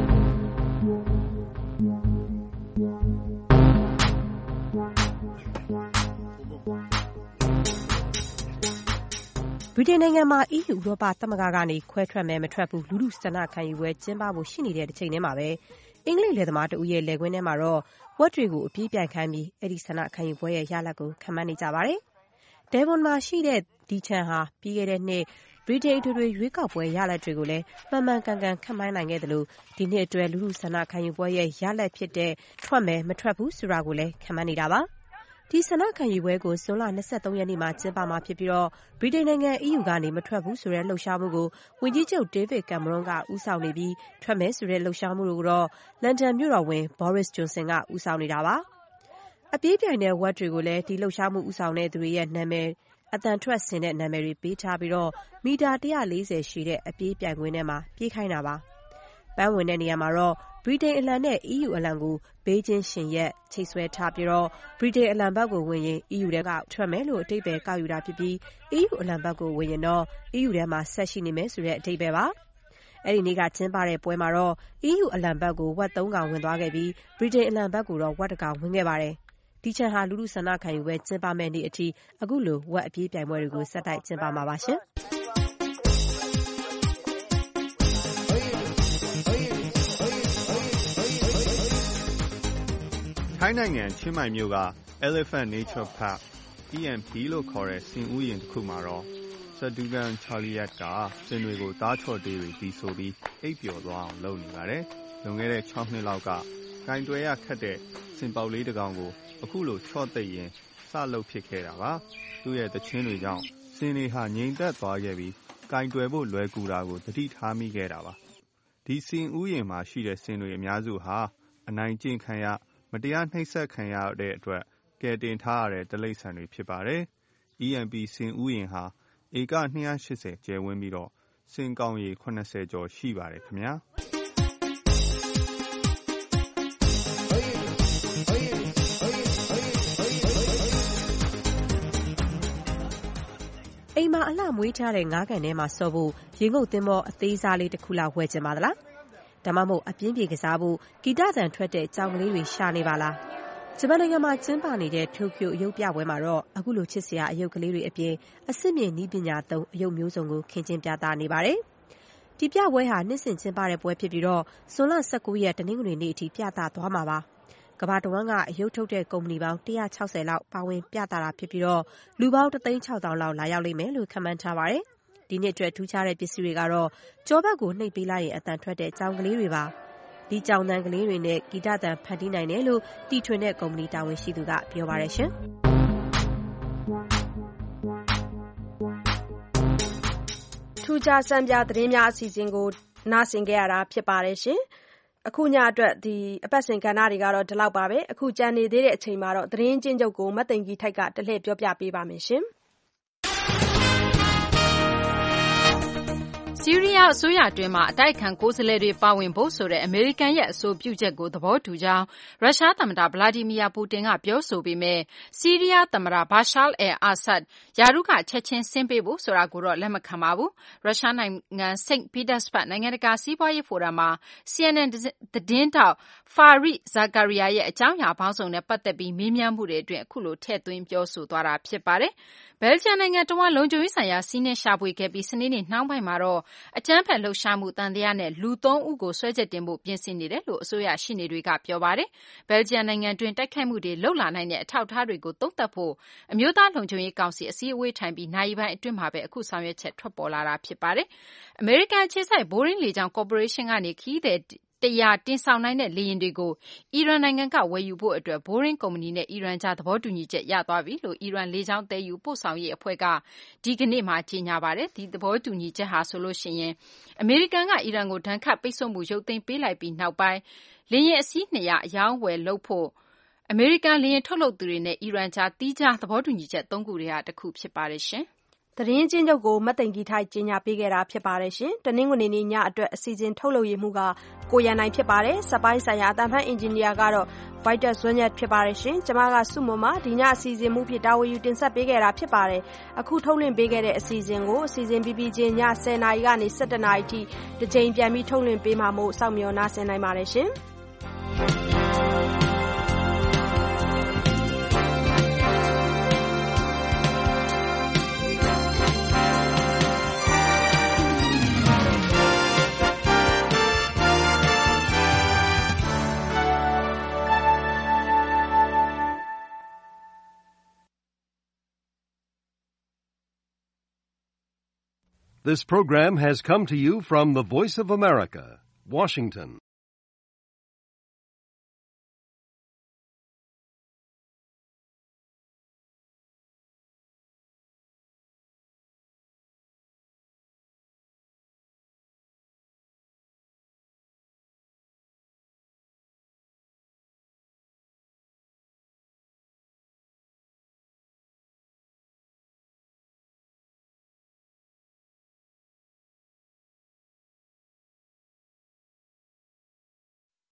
ဗြိတိန်နိုင်ငံမှာ EU ဥရောပသမဂ္ဂကနေခွဲထွက်မယ်မထွက်ဘူးလူထုဆန္ဒခံယူပွဲကျင်းပဖို့ရှိနေတဲ့တစ်ချိန်တည်းမှာပဲအင်္ဂလိပ်လယ်သမားတဦးရဲ့လယ်ကွင်းထဲမှာတော့ဝက်တွေကိုအပြေးပြိုင်ခိုင်းပြီးအဲ့ဒီဆန္ဒခံယူပွဲရဲ့ရလဒ်ကိုခန့်မှန်းနေကြပါတယ်။ Devon မှာရှိတဲ့ဒီခြံဟာပြီးခဲ့တဲ့နှစ်ဗြိတိန်အထွေထွေရွေးကောက်ပွဲရလဒ်တွေကိုလည်းမှန်မှန်ကန်ကန်ခန့်မှန်းနိုင်ခဲ့တယ်လို့ဒီနှစ်အတွက်လူထုဆန္ဒခံယူပွဲရဲ့ရလဒ်ဖြစ်တဲ့ထွက်မယ်မထွက်ဘူးဆိုတာကိုလည်းခန့်မှန်းနေတာပါ။ဒီဆန္ဒခံယူပွဲကိုဇွန်လ23ရက်နေ့မှာကျင်းပမှာဖြစ်ပြီးတော့ဗြိတိန်နိုင်ငံ EU ကနေမထွက်ဘူးဆိုတဲ့လှုပ်ရှားမှုကိုဝန်ကြီးချုပ် David Cameron ကဦးဆောင်နေပြီးထွက်မယ်ဆိုတဲ့လှုပ်ရှားမှုကိုတော့လန်ဒန်မြို့တော်ဝန် Boris Johnson ကဦးဆောင်နေတာပါ။အပြေးပြိုင်တဲ့ဝက်တွေကိုလည်းဒီလှုပ်ရှားမှုဦးဆောင်တဲ့သူတွေရဲ့နာမည်အသံထွက်ဆင်တဲ့နာမည်တွေပေးထားပြီးတော့မီတာ140ရှည်တဲ့အပြေးပြိုင်ကွင်းထဲမှာပြေးခိုင်းတာပါ။ပန်းဝင်တဲ့နေရာမှာတော့ဗြိတိန်အလံနဲ့ EU အလံကိုဘေးချင်းရှင်ရက်ချိတ်ဆွဲထားပြီးတော့ဗြိတိန်အလံဘက်ကိုဝင်ရင် EU ထဲကထွက်မယ်လို့အဓိပ္ပာယ်ကောက်ယူတာဖြစ်ပြီး EU အလံဘက်ကိုဝင်ရင်တော့ EU ထဲမှာဆက်ရှိနေမယ်ဆိုတဲ့အဓိပ္ပာယ်ပါအဲ့ဒီနေ့ကကျင်းပတဲ့ပွဲမှာတော့ EU အလံဘက်ကိုဝက်3ကောင်ဝင်သွားခဲ့ပြီးဗြိတိန်အလံဘက်ကိုတော့ဝက်1ကောင်ဝင်ခဲ့ပါတယ်ဒီချန်ဟာလူလူဆန္ဒခံယူပွဲကျင်းပမဲ့နေ့အထိအခုလိုဝက်အပြေးပြိုင်ပွဲတွေကိုဆက်တိုက်ကျင်းပမှာပါရှင်ထိုင်းနိုင်ငံချင်းမိုင်မြို့က Elephant Nature Park ENP လို့ခေါ်တဲ့ဆင်ဥယျာဉ်တစ်ခုမှာတော့စတူဂန်ချာလီယတ်ကဆင်တွေကိုသားချော့တေးတွေတီးဆိုပြီးအိပ်ပျော်သွားအောင်လုပ်နေပါတယ်။လွန်ခဲ့တဲ့6နှစ်လောက်ကကင်တွယ်ရခတ်တဲ့ဆင်ပေါက်လေးတစ်ကောင်ကိုအခုလိုချော့သိပ်ရင်စလုပ်ဖြစ်ခဲ့တာပါ။သူ့ရဲ့သချင်းတွေကြောင့်ဆင်တွေဟာငြိမ်သက်သွားခဲ့ပြီးကင်တွယ်ဖို့လွယ်ကူတာကိုသတိထားမိခဲ့တာပါ။ဒီဆင်ဥယျာဉ်မှာရှိတဲ့ဆင်တွေအများစုဟာအနိုင်ကျင့်ခံရမတရားနှိပ်စက်ခံရတဲ့အတွက်ကယ်တင်ထားရတဲ့တိရစ္ဆာန်တွေဖြစ်ပါတယ်။ ENP ဆင်ဥယျာဉ်ဟာဧက280ကျယ်ဝန်းပြီးတော့ဆင်ကောင်ရေ80ကျော်ရှိပါတယ်ခင်ဗျာအိမ်မှာအလှမွေးထားတဲ့ငါးကန်ထဲမှာစော်ဖို့ရေငုပ်သင်းမောအသေးစားလေးတစ်ခုလောက်ဝယ်ချင်ပါသလားဒါမှမဟုတ်အပြင်းပြေကစားဖို့ဂီတသံထွက်တဲ့ကြောင်ကလေးတွေရှာနေပါလားဂျပန်နိုင်ငံမှာကျင်းပနေတဲ့တိုကျိုအယုတ်ပြပွဲမှာတော့အခုလိုချစ်စရာအယုတ်ကလေးတွေအပြင်အစစ်မြင့်နည်းပညာသုံးအယုတ်မျိုးစုံကိုခင်းကျင်းပြသနေပါတယ်။ဒီပြပွဲဟာနှစ်စဉ်ကျင်းပတဲ့ပွဲဖြစ်ပြီးတော့ဇွန်လ19ရက်တနင်္ဂနွေနေ့အထိပြသသွားမှာပါ။ကမ္ဘာတဝန်းကအယုတ်ထုတ်တဲ့ကုမ္ပဏီပေါင်း160လောက်ပါဝင်ပြသတာဖြစ်ပြီးတော့လူပေါင်း36000လောက်လာရောက်လိမ့်မယ်လို့ခန့်မှန်းထားပါတယ်။ဒီနှစ်အတွက်ထူးခြားတဲ့ပစ္စည်းတွေကတော့ကြောဘက်ကိုနှိပ်ပေးလိုက်ရင်အတန်ထွက်တဲ့ကြောင်ကလေးတွေပါဒီကြောင်တန်ကလေးတွေနဲ့ဂီတတန်ဖန်တီးနိုင်တယ်လို့တီထွင်တဲ့ကုမ္ပဏီတာဝန်ရှိသူကပြောပါတယ်ရှင်ထူးခြားစံပြသတင်းများအစီအစဉ်ကိုနားဆင်ကြရတာဖြစ်ပါတယ်ရှင်အခုညအတွက်ဒီအပတ်စဉ်ကဏ္ဍတွေကတော့ဒီလောက်ပါပဲအခုကြံနေသေးတဲ့အချိန်မှာတော့သတင်းချင်းချုပ်ကိုမသိင်ကြီးထိုက်ကတလှည့်ပြောပြပေးပါမယ်ရှင်ဆီးရီးယားအစိုးရအတွင်းမှာအတိုက်အခံကိုယ်စားလှယ်တွေပါဝင်ဖို့ဆိုတဲ့အမေရိကန်ရဲ့အဆိုပြုချက်ကိုသဘောတူကြောင်းရုရှားသမ္မတဗလာဒီမီယာပူတင်ကပြောဆိုပေမဲ့ဆီးရီးယားသမ္မတဘာရှာအယ်အာဆတ်ယာရုကချက်ချင်းဆင်းပေးဖို့ဆိုတာကိုတော့လက်မခံပါဘူးရုရှားနိုင်ငံစိန့်ပီတာစဘတ်နိုင်ငံတကာစီးပွားရေးဖိုရမ်မှာ CNN သတင်းတောက်ဖာရစ်ဇာကာရီယာရဲ့အကြောင်းအရာပေါင်းစုံနဲ့ပတ်သက်ပြီးမေးမြန်းမှုတွေအတွင်းအခုလိုထည့်သွင်းပြောဆိုသွားတာဖြစ်ပါတယ်ဘယ်လ်ဂျီယံနိုင်ငံတဝန်းလုံခြုံရေးဆိုင်ရာစီးနင်းရှာဖွေခဲ့ပြီးစနေနေ့နှောင်းပိုင်းမှာတော့အကြမ်းဖက်လှုပ်ရှားမှုတန်တရားနဲ့လူ3ဦးကိုဆွဲချက်တင်ဖို့ပြင်ဆင်နေတယ်လို့အစိုးရရှေ့နေတွေကပြောပါတယ်။ဘယ်လ်ဂျီယံနိုင်ငံတွင်တိုက်ခိုက်မှုတွေလုပ်လာနိုင်တဲ့အထောက်အထားတွေကိုသုံးသပ်ဖို့အမျိုးသားလုံခြုံရေးကောင်စီအစည်းအဝေးထိုင်ပြီးနိုင်ပိုင်းအတွင်းမှာပဲအခုဆောင်ရွက်ချက်ထွက်ပေါ်လာတာဖြစ်ပါတယ်။အမေရိကန်အခြေစိုက်ဘိုးရင်းလေကြောင်းကော်ပိုရေးရှင်းကနေခရီးသည်100တင်ဆောင်နိုင်တဲ့လေယာဉ်တွေကိုအီရန်နိုင်ငံကဝယ်ယူဖို့အတွက်ဘိုးရင်းကုမ္ပဏီနဲ့အီရန်ကြားသဘောတူညီချက်ရသွားပြီလို့အီရန်လေကြောင်းသယ်ယူပို့ဆောင်ရေးအဖွဲ့ကဒီကနေ့မှကြေညာပါတယ်ဒီသဘောတူညီချက်ဟာဆိုလို့ရှိရင်အမေရိကန်ကအီရန်ကိုဒဏ်ခတ်ပိတ်ဆို့မှုရုပ်သိမ်းပေးလိုက်ပြီးနောက်ပိုင်းလေယာဉ်အစီး200အယောင်းဝယ်လုပ်ဖို့အမေရိကန်လေယာဉ်ထုတ်လုပ်သူတွေနဲ့အီရန်ကြားတီးခြားသဘောတူညီချက်3ခုတွေဟာတစ်ခုဖြစ်ပါတယ်ရှင်သတင်းချင်းချုပ်ကိုမသိင်ကြီးထိုက်ကြီးညာပေးခဲ့တာဖြစ်ပါတယ်ရှင်တနင်္ဂနွေနေ့ညအတွက်အစီအစဉ်ထုတ်လုပ်ရမှုကကိုရန်နိုင်ဖြစ်ပါတယ်စပိုင်းဆိုင်ရာအတန်ဖန်အင်ဂျင်နီယာကတော့ Vital ဇွန်းညက်ဖြစ်ပါတယ်ရှင်ကျွန်မကစုမမဒီညအစီအစဉ်မှုဖြစ်တာဝန်ယူတင်ဆက်ပေးခဲ့တာဖြစ်ပါတယ်အခုထုတ်လွှင့်ပေးခဲ့တဲ့အစီအစဉ်ကိုအစီအစဉ်ပြီးပြီးချင်းည10:00နာရီကနေ17:00နာရီထိတစ်ချိန်ပြန်ပြီးထုတ်လွှင့်ပေးမှာမို့စောင့်မျှော်နားဆင်နိုင်ပါတယ်ရှင် This program has come to you from the Voice of America, Washington.